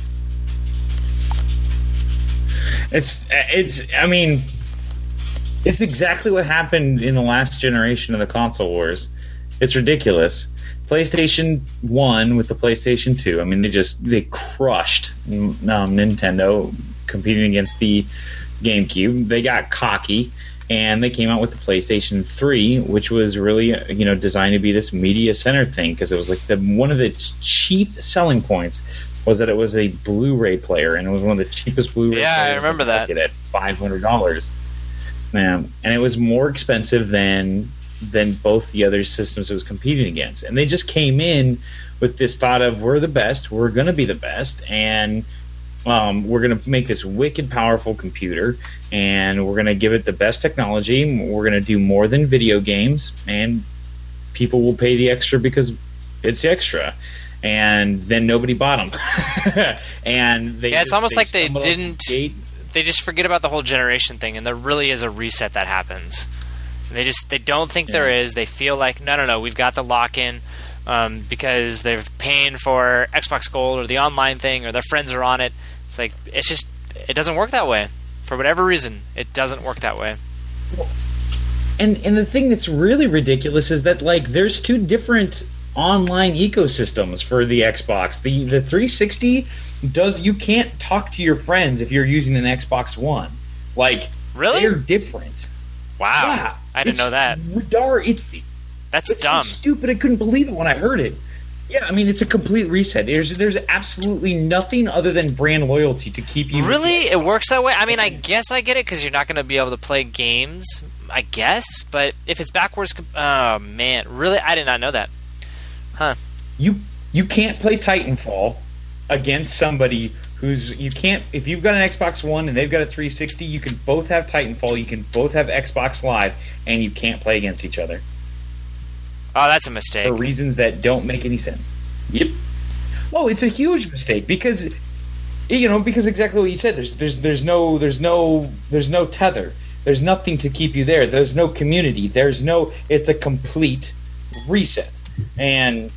It's it's I mean, it's exactly what happened in the last generation of the console wars. It's ridiculous. PlayStation one with the PlayStation two. I mean, they just they crushed um, Nintendo competing against the GameCube. They got cocky and they came out with the PlayStation three, which was really you know designed to be this media center thing because it was like the one of its chief selling points was that it was a Blu-ray player and it was one of the cheapest Blu-ray. Yeah, players I remember that at five hundred dollars. Man, and it was more expensive than. than both the other systems it was competing against. And they just came in with this thought of, we're the best, we're going to be the best, and um, we're going to make this wicked powerful computer, and we're going to give it the best technology, we're going to do more than video games, and people will pay the extra because it's extra. And then nobody bought them. and they Yeah, it's just, almost they like they didn't... The they just forget about the whole generation thing, and there really is a reset that happens. They just they don't think yeah. there is. They feel like no, no, no. We've got the lock-in um, because they're paying for Xbox Gold or the online thing, or their friends are on it. It's like it's just it doesn't work that way for whatever reason. It doesn't work that way. And and the thing that's really ridiculous is that like there's two different online ecosystems for the Xbox. The the three sixty does you can't talk to your friends if you're using an Xbox One. Like really, they're different. Wow. Yeah, I didn't know that. Radar, it's That's it's dumb. So stupid. I couldn't believe it when I heard it. Yeah, I mean, it's a complete reset. There's there's absolutely nothing other than brand loyalty to keep you... Really? It works that way? I mean, I guess I get it because you're not going to be able to play games, I guess. But if it's backwards... Oh, man. Really? I did not know that. Huh. You you can't play Titanfall against somebody... Who's you can't if you've got an Xbox One and they've got a three sixty, you can both have Titanfall, you can both have Xbox Live, and you can't play against each other. Oh, that's a mistake. For reasons that don't make any sense. Yep. Oh, it's a huge mistake because you know, because exactly what you said, there's there's there's no there's no there's no tether. There's nothing to keep you there. There's no community. There's no it's a complete reset. And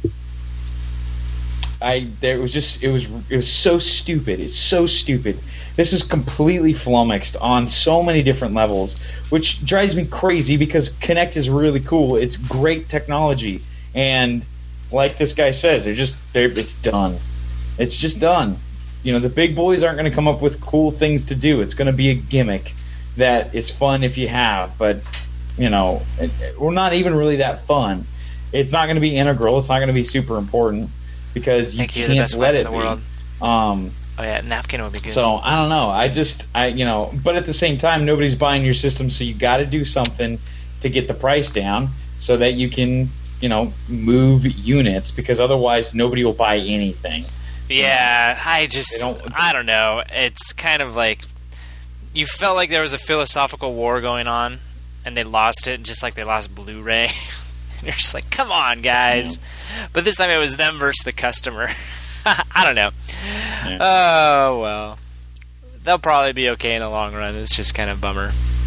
I there was just it was it was so stupid. It's so stupid. This is completely flummoxed on so many different levels, which drives me crazy because Kinect is really cool. It's great technology, and like this guy says, they're just they're it's done. It's just done. You know, the big boys aren't going to come up with cool things to do. It's going to be a gimmick that is fun if you have, but you know, it, it, we're not even really that fun. It's not going to be integral. It's not going to be super important. Because you Thank you, can't the best let wife it in the be. world. Um, oh yeah, napkin would be good. So I don't know. I just I you know, but at the same time, nobody's buying your system, so you got to do something to get the price down so that you can you know move units because otherwise nobody will buy anything. Yeah, I just don't, I don't know. It's kind of like you felt like there was a philosophical war going on, and they lost it, just like they lost Blu-ray. And you're just like, come on, guys. Yeah. But this time it was them versus the customer. I don't know. Yeah. Oh, well. They'll probably be okay in the long run. It's just kind of a bummer.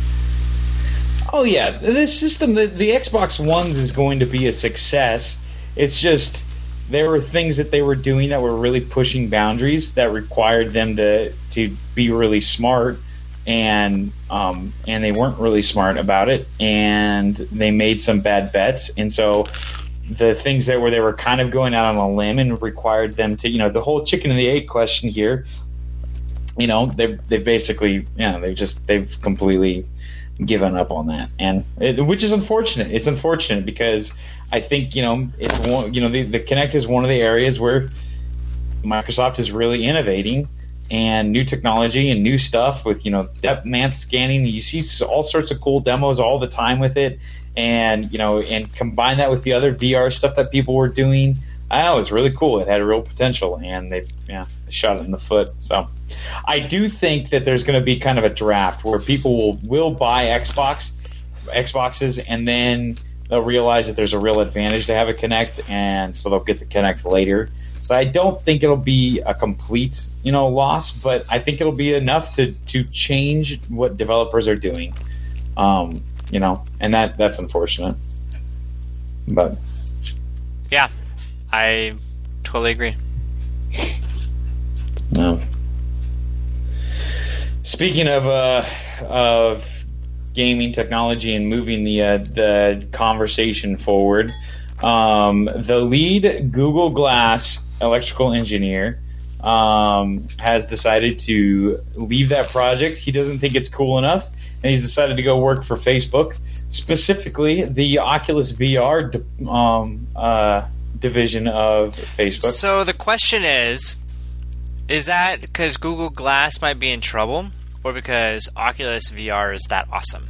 Oh, yeah. This system, the, the Xbox Ones is going to be a success. It's just there were things that they were doing that were really pushing boundaries that required them to, to be really smart. And um, and they weren't really smart about it, and they made some bad bets. And so the things that were they were kind of going out on a limb and required them to, you know, the whole chicken and the egg question here. You know, they they basically, you know, they just they've completely given up on that, and it, which is unfortunate. It's unfortunate because I think you know it's one, you know the the Kinect is one of the areas where Microsoft is really innovating. And new technology and new stuff with, you know, depth map scanning. You see all sorts of cool demos all the time with it. And, you know, and combine that with the other V R stuff that people were doing. I know, it was really cool. It had a real potential, and they yeah, shot it in the foot. So I do think that there's going to be kind of a draft where people will, will buy Xbox, Xboxes, and then they'll realize that there's a real advantage to have a Kinect, and so they'll get the Kinect later. So I don't think it'll be a complete, you know, loss, but I think it'll be enough to, to change what developers are doing, um, you know, and that that's unfortunate. But yeah, I totally agree. No. Speaking of uh, of gaming technology and moving the uh, the conversation forward, um, the lead Google Glass electrical engineer um, has decided to leave that project. He doesn't think it's cool enough, and he's decided to go work for Facebook, specifically the Oculus V R di- um, uh, division of Facebook. So the question is, is that because Google Glass might be in trouble, or because Oculus V R is that awesome?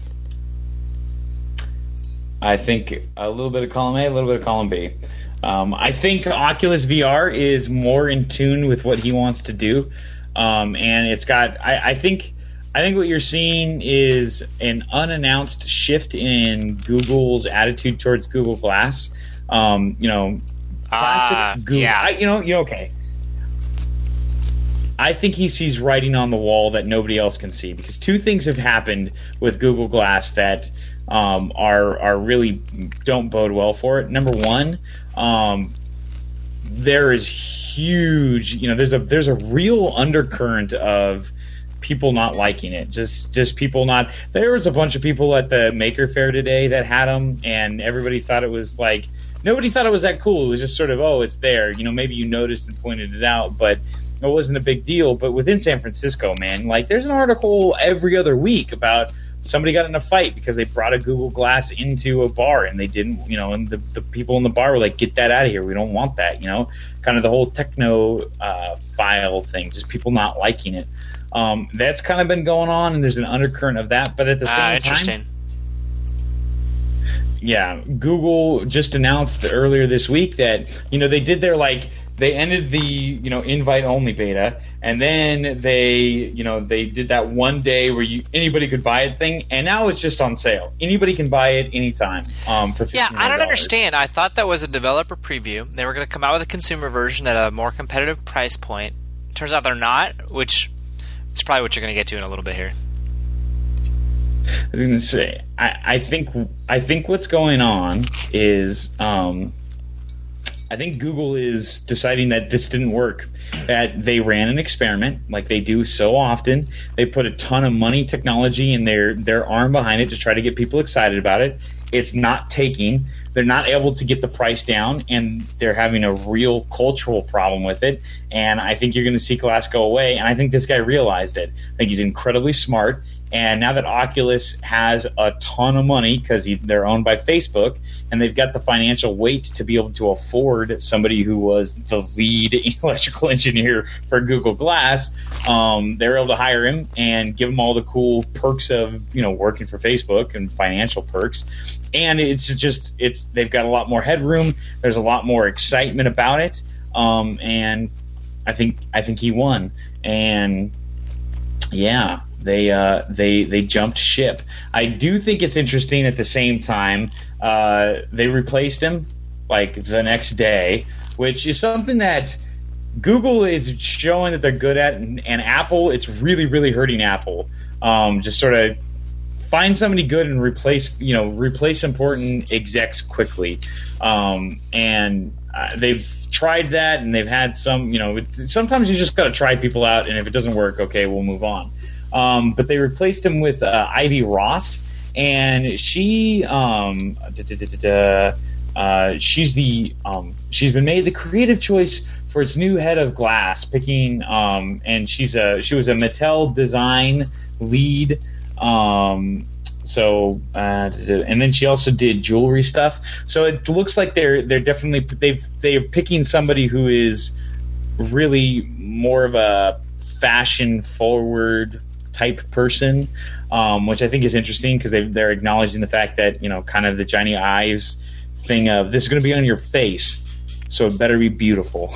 I think a little bit of column A, a little bit of column B. Um, I think Oculus V R is more in tune with what he wants to do, um, and it's got. I, I think. I think what you're seeing is an unannounced shift in Google's attitude towards Google Glass. Um, you know, classic uh, Google. Yeah. I, you know, you okay. I think he sees writing on the wall that nobody else can see, because two things have happened with Google Glass that um, are are really don't bode well for it. Number one, um, there is huge. You know, there's a there's a real undercurrent of people not liking it. Just just people not. There was a bunch of people at the Maker Faire today that had them, and everybody thought it was like nobody thought it was that cool. It was just sort of, oh, it's there. You know, maybe you noticed and pointed it out, but it wasn't a big deal. But within San Francisco, man, like there's an article every other week about somebody got in a fight because they brought a Google Glass into a bar and they didn't, you know, and the, the people in the bar were like, get that out of here. We don't want that, you know, kind of the whole techno uh, file thing, just people not liking it. Um, that's kind of been going on, and there's an undercurrent of that. But at the same Ah, time, interesting. yeah, Google just announced earlier this week that, you know, they did their, like, they ended the, you know, invite-only beta, and then they, you know, they did that one day where you anybody could buy it thing, and now it's just on sale. Anybody can buy it anytime um, for fifteen dollars. Yeah, I don't understand. I thought that was a developer preview. They were going to come out with a consumer version at a more competitive price point. Turns out they're not, which is probably what you're going to get to in a little bit here. I was going to say, I, I think I think what's going on is um, I think Google is deciding that this didn't work, that they ran an experiment like they do so often. They put a ton of money, technology, and their, their arm behind it to try to get people excited about it. It's not taking. They're not able to get the price down, and they're having a real cultural problem with it. And I think you're going to see Glass go away, and I think this guy realized it. I think he's incredibly smart. And now that Oculus has a ton of money because they're owned by Facebook, and they've got the financial weight to be able to afford somebody who was the lead electrical engineer for Google Glass, um, they're able to hire him and give him all the cool perks of, you know, working for Facebook and financial perks. And it's just it's they've got a lot more headroom. There's a lot more excitement about it, um, and I think I think he won. And yeah. They uh, they they jumped ship. I do think it's interesting. At the same time, uh, they replaced him like the next day, which is something that Google is showing that they're good at, and, and Apple, it's really really hurting Apple. Um, just sort of find somebody good and replace you know replace important execs quickly, um, and uh, they've tried that, and they've had some. You know, it's, sometimes you just got to try people out, and if it doesn't work, okay, we'll move on. Um, but they replaced him with uh, Ivy Ross, and she um, da, da, da, da, uh, she's the um, she's been made the creative choice for its new head of Glass, picking um, and she's a she was a Mattel design lead. Um, so uh, and then she also did jewelry stuff. So it looks like they're they're definitely they've they're picking somebody who is really more of a fashion forward type person, um, which I think is interesting because they, they're acknowledging the fact that, you know, kind of the Johnny Ives thing of this is going to be on your face, so it better be beautiful.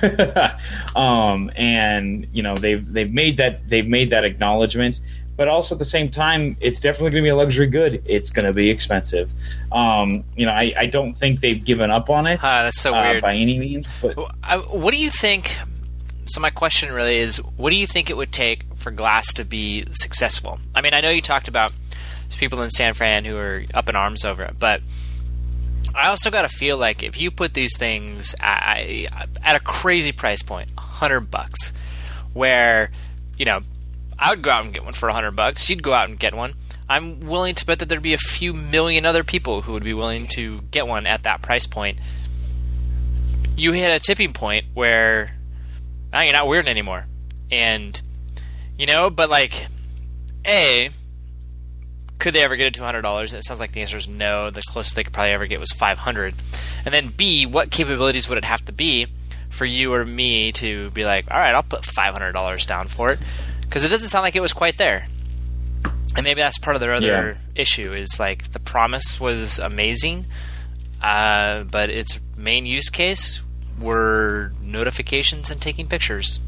um, and you know they've they've made that they've made that acknowledgement, but also at the same time, it's definitely going to be a luxury good. It's going to be expensive. Um, you know, I, I don't think they've given up on it. Uh, that's so uh, weird by any means. But I, what do you think? So my question really is, what do you think it would take for Glass to be successful? I mean, I know you talked about people in San Fran who are up in arms over it, but I also got to feel like if you put these things at, at a crazy price point, a hundred bucks, where, you know, I would go out and get one for a hundred bucks. You'd go out and get one. I'm willing to bet that there'd be a few million other people who would be willing to get one at that price point. You hit a tipping point where now you're not weird anymore. And, you know, but like, A, could they ever get it to one hundred dollars? And it sounds like the answer is no. The closest they could probably ever get was five hundred dollars. And then B, what capabilities would it have to be for you or me to be like, all right, I'll put five hundred dollars down for it? Because it doesn't sound like it was quite there. And maybe that's part of their other yeah. issue is like the promise was amazing, uh, but its main use case were notifications and taking pictures.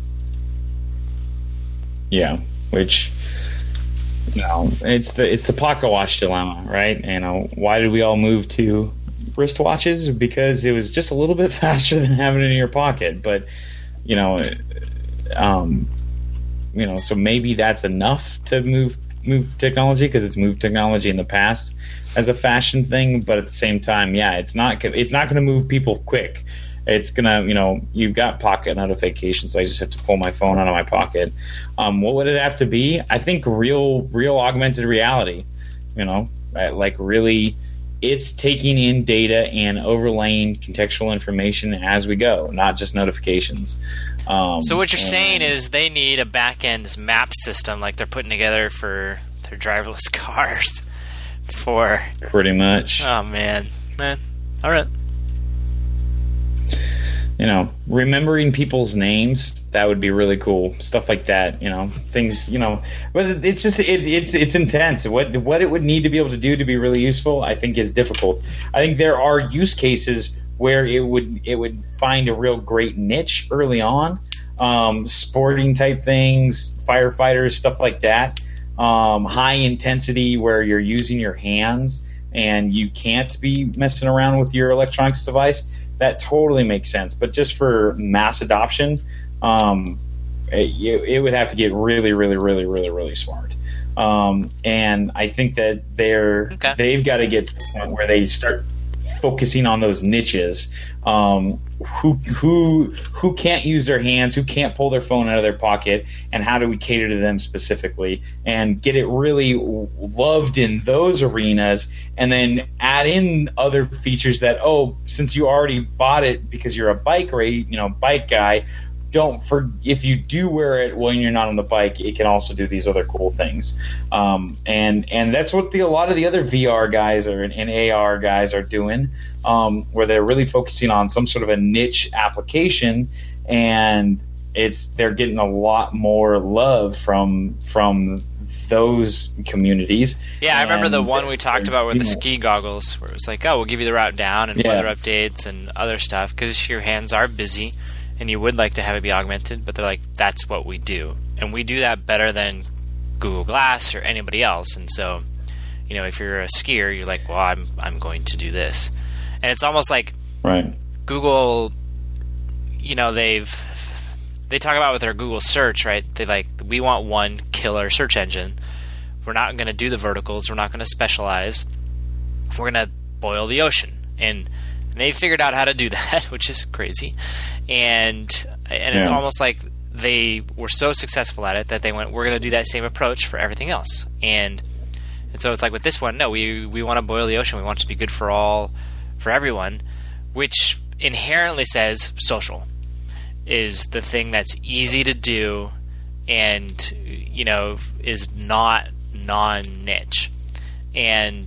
Yeah, which, you know, it's the it's the pocket watch dilemma, right? You know, why did we all move to wristwatches? Because it was just a little bit faster than having it in your pocket. But, you know, um, you know, so maybe that's enough to move. move technology because it's moved technology in the past as a fashion thing, but at the same time, yeah, it's not it's not going to move people quick. It's gonna, you know, you've got pocket notifications. So I just have to pull my phone out of my pocket. Um, what would it have to be? I think real, real augmented reality. You know, right? Like really, it's taking in data and overlaying contextual information as we go, not just notifications. Um, so what you're saying is they need a back-end map system like they're putting together for their driverless cars. For pretty much. Oh man, man. All right. You know, remembering people's names, that would be really cool. Stuff like that, you know, things, you know, but it's just it, it's it's intense. What what it would need to be able to do to be really useful, I think, is difficult. I think there are use cases where it would it would find a real great niche early on, um, sporting type things, firefighters, stuff like that, um, high intensity where you're using your hands and you can't be messing around with your electronics device. That totally makes sense. But just for mass adoption, um, it, it would have to get really, really, really, really, really smart. Um, and I think that they're okay. they've got to get to the point where they start focusing on those niches. Um, who who who can't use their hands, who can't pull their phone out of their pocket, and how do we cater to them specifically and get it really loved in those arenas, and then add in other features that, oh, since you already bought it because you're a bike or a, you know, bike guy, don't for if you do wear it when you're not on the bike, it can also do these other cool things. Um, and and that's what the a lot of the other V R guys are and A R guys are doing, um, where they're really focusing on some sort of a niche application, and it's they're getting a lot more love from from those communities. Yeah, I remember the one we uh, talked about with the ski goggles, where it was like, oh, we'll give you the route down and yeah. weather updates and other stuff because your hands are busy. And you would like to have it be augmented, but they're like, that's what we do. And we do that better than Google Glass or anybody else. And so, you know, if you're a skier, you're like, well, I'm I'm going to do this. And it's almost like right. Google, you know, they've they talk about with their Google search, right? They like, we want one killer search engine. We're not going to do the verticals. We're not going to specialize. We're going to boil the ocean. And they figured out how to do that, which is crazy. And and it's yeah. almost like they were so successful at it that they went, we're going to do that same approach for everything else. And and so it's like with this one, no, we we want to boil the ocean. We want it to be good for all, for everyone, which inherently says social is the thing that's easy to do and, you know, is not non-niche. And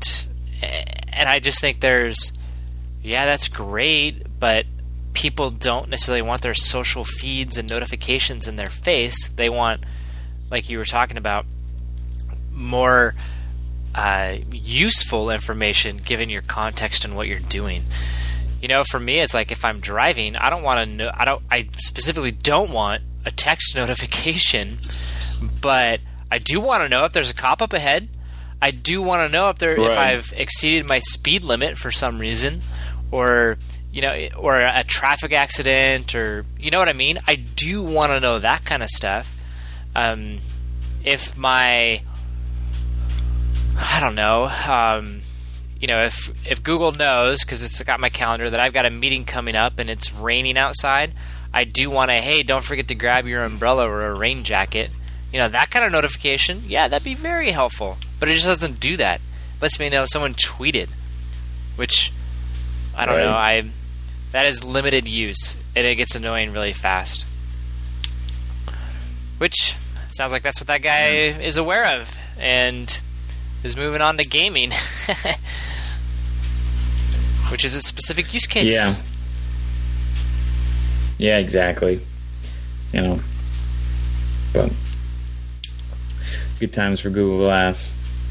and I just think there's, yeah, that's great, but people don't necessarily want their social feeds and notifications in their face. They want, like you were talking about, more uh, useful information given your context and what you're doing. You know, for me, it's like if I'm driving, I don't want to know. I don't. I specifically don't want a text notification, but I do want to know if there's a cop up ahead. I do want to know if there right. if I've exceeded my speed limit for some reason, or you know, or a traffic accident, or you know what I mean. I do want to know that kind of stuff. Um, if my, I don't know, um, you know, if if Google knows, because it's got my calendar, that I've got a meeting coming up and it's raining outside, I do want to, hey, don't forget to grab your umbrella or a rain jacket. You know, that kind of notification, yeah, that'd be very helpful. But it just doesn't do that. It lets me know someone tweeted, which, I don't right. know, I that is limited use, and it gets annoying really fast. Which sounds like that's what that guy is aware of, and is moving on to gaming, which is a specific use case. Yeah. Yeah, exactly. You know, but good times for Google Glass.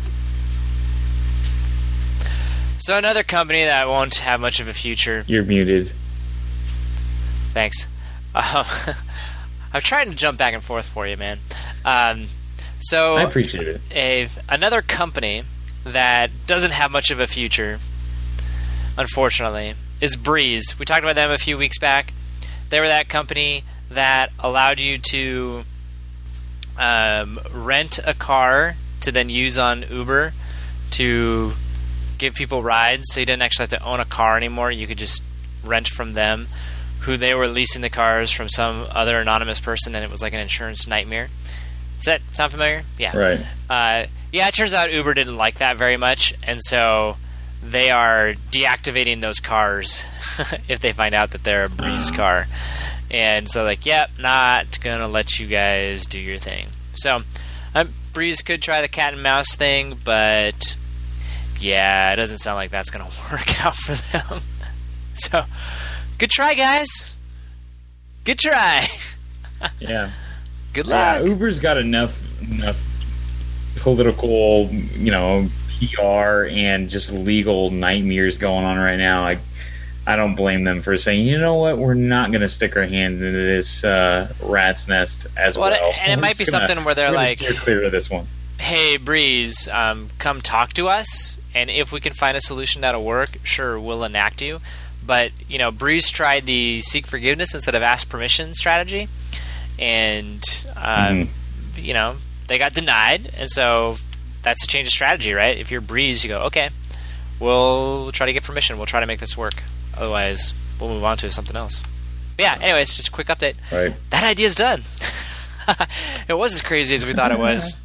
So another company that won't have much of a future. You're muted. Thanks. Um, I'm trying to jump back and forth for you, man. Um, so I appreciate it. A, another company that doesn't have much of a future, unfortunately, is Breeze. We talked about them a few weeks back. They were that company that allowed you to um, rent a car to then use on Uber to give people rides, so you didn't actually have to own a car anymore. You could just rent from them, who they were leasing the cars from some other anonymous person, and it was like an insurance nightmare. Does that sound familiar? Yeah. Right. Uh, yeah, it turns out Uber didn't like that very much, and so they are deactivating those cars if they find out that they're a Breeze car. And so, like, yep, not going to let you guys do your thing. So, um, Breeze could try the cat and mouse thing, but yeah, it doesn't sound like that's going to work out for them. So, good try, guys. Good try. Yeah. Good luck. Yeah, Uber's got enough enough political, you know, P R and just legal nightmares going on right now. I I don't blame them for saying, you know what, we're not going to stick our hand into this uh, rat's nest as well. well. And it We're might be gonna, something where they're like, steer clear of this one. Hey, Breeze, um, come talk to us, and if we can find a solution that'll work, sure, we'll enact you. But, you know, Breeze tried the seek forgiveness instead of ask permission strategy, and, um, mm-hmm. you know, they got denied, and so that's a change of strategy, right? If you're Breeze, you go, okay, we'll try to get permission. We'll try to make this work. Otherwise, we'll move on to something else. But yeah, anyways, just a quick update. Right. That idea's done. It was as crazy as we thought it was.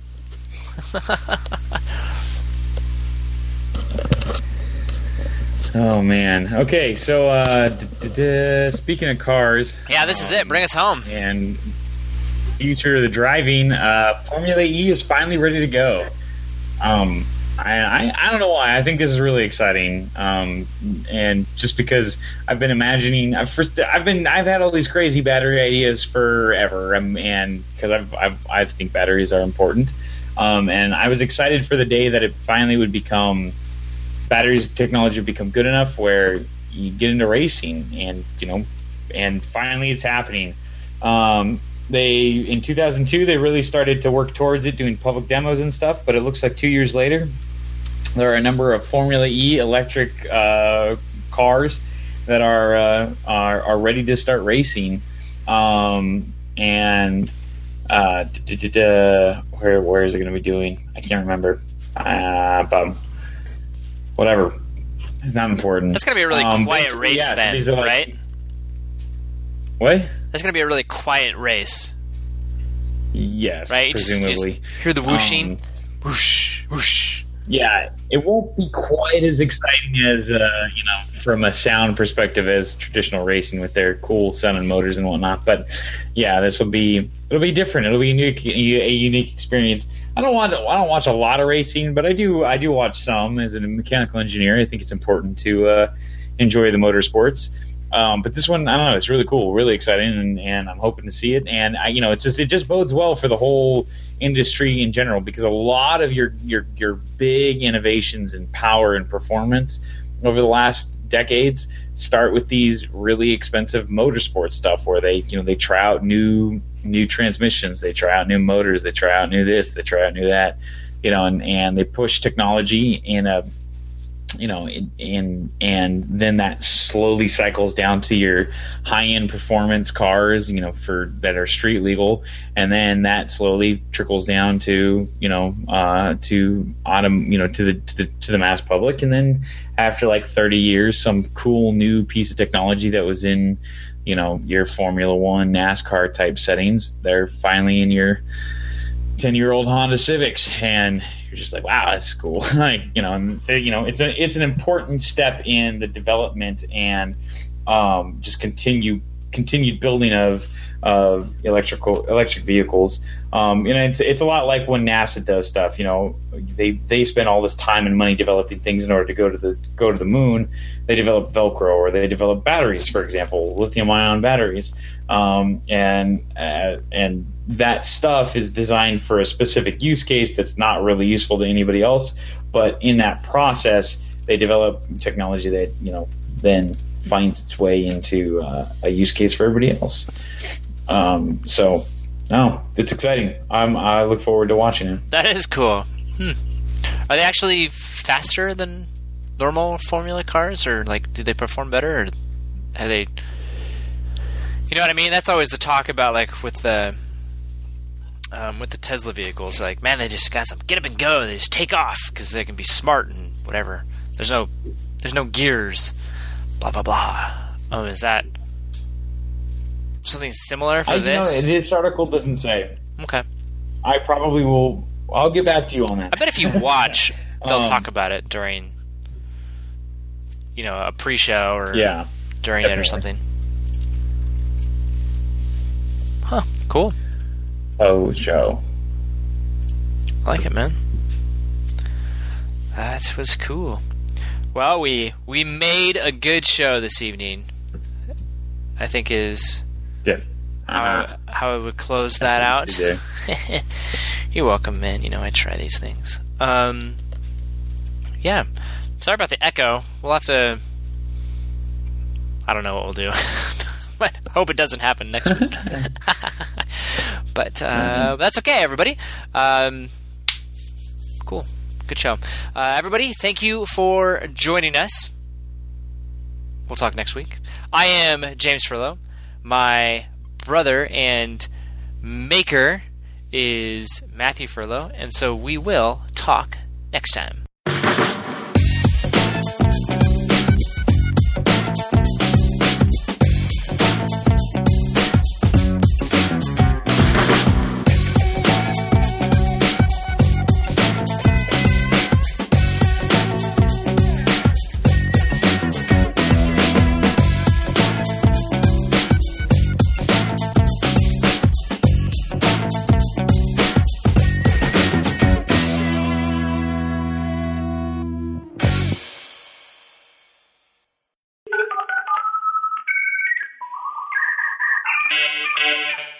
Oh man. Okay, so uh, d- d- d- speaking of cars, yeah, this is it. Bring us home. And future of the driving, uh, Formula E is finally ready to go. Um, I, I I don't know why. I think this is really exciting, um, and just because I've been imagining, I've first I've been I've had all these crazy battery ideas forever, um, and because I've, I've I think batteries are important, um, and I was excited for the day that it finally would become. Batteries technology would become good enough where you get into racing, and you know, and finally it's happening. Um, they in two thousand two they really started to work towards it, doing public demos and stuff. But it looks like two years later, there are a number of Formula E electric uh, cars that are, uh, are are ready to start racing, um, and uh, where where is it going to be doing? I can't remember. Uh, but whatever, it's not important. That's going to be a really um, quiet race yeah, then, so like, right? What? That's going to be a really quiet race. Yes, right? presumably. Just, you just hear the whooshing. Um, whoosh, whoosh. Yeah, it won't be quite as exciting as, uh, you know, from a sound perspective as traditional racing with their cool sounding motors and whatnot. But yeah, this will be it'll be different. It'll be a unique, a unique experience. I don't want I don't watch a lot of racing, but I do I do watch some as a mechanical engineer. I think it's important to uh, enjoy the motorsports. Um, but this one, I don't know, it's really cool, really exciting, and, and I'm hoping to see it. And I, you know, it's just it just bodes well for the whole industry in general, because a lot of your your your big innovations in power and performance over the last decades start with these really expensive motorsport stuff, where they you know they try out new new transmissions, they try out new motors, they try out new this, they try out new that, you know, and, and they push technology in a you know, and and then that slowly cycles down to your high-end performance cars, you know, for that are street legal, and then that slowly trickles down to, you know, uh, to autumn, you know, to the to the to the mass public, and then after like thirty years, some cool new piece of technology that was in, you know, your Formula One, NASCAR type settings, they're finally in your ten-year-old Honda Civics, and you're just like, wow, that's cool. Like, you know, and, you know, it's a it's an important step in the development and um, just continue continued building of of electrical electric vehicles. Um, and it's it's a lot like when NASA does stuff. You know, they they spend all this time and money developing things in order to go to the go to the moon. They develop Velcro, or they develop batteries, for example, lithium-ion batteries, um, and uh, and that stuff is designed for a specific use case that's not really useful to anybody else. But in that process, they develop technology that, you know, then finds its way into uh, a use case for everybody else. Um, so, no, it's exciting. I'm, I look forward to watching it. That is cool. Hmm. Are they actually faster than normal Formula cars, or like, do they perform better, or are they? You know what I mean? That's always the talk about, like with the um, with the Tesla vehicles. Like, man, they just got some get up and go. They just take off because they can be smart and whatever. There's no there's no gears. Blah blah blah. Oh, is that something similar for I, this? No, this article doesn't say. Okay. I probably will. I'll get back to you on that. I bet if you watch, they'll um, talk about it during, you know, a pre-show or yeah, during definitely. it or something. Huh. Cool. Oh, show. I like it, man. That was cool. Well, we we made a good show this evening. I think is Yeah. how Uh-huh. how I would close that out. You You're welcome, man. You know I try these things. Um, yeah. Sorry about the echo. We'll have to. I don't know what we'll do. But I hope it doesn't happen next week. But uh, that's okay, everybody. Um, cool. Good show. Uh, everybody, thank you for joining us. We'll talk next week. I am James Furlow. My brother and maker is Matthew Furlow, and so we will talk next time. Thank you.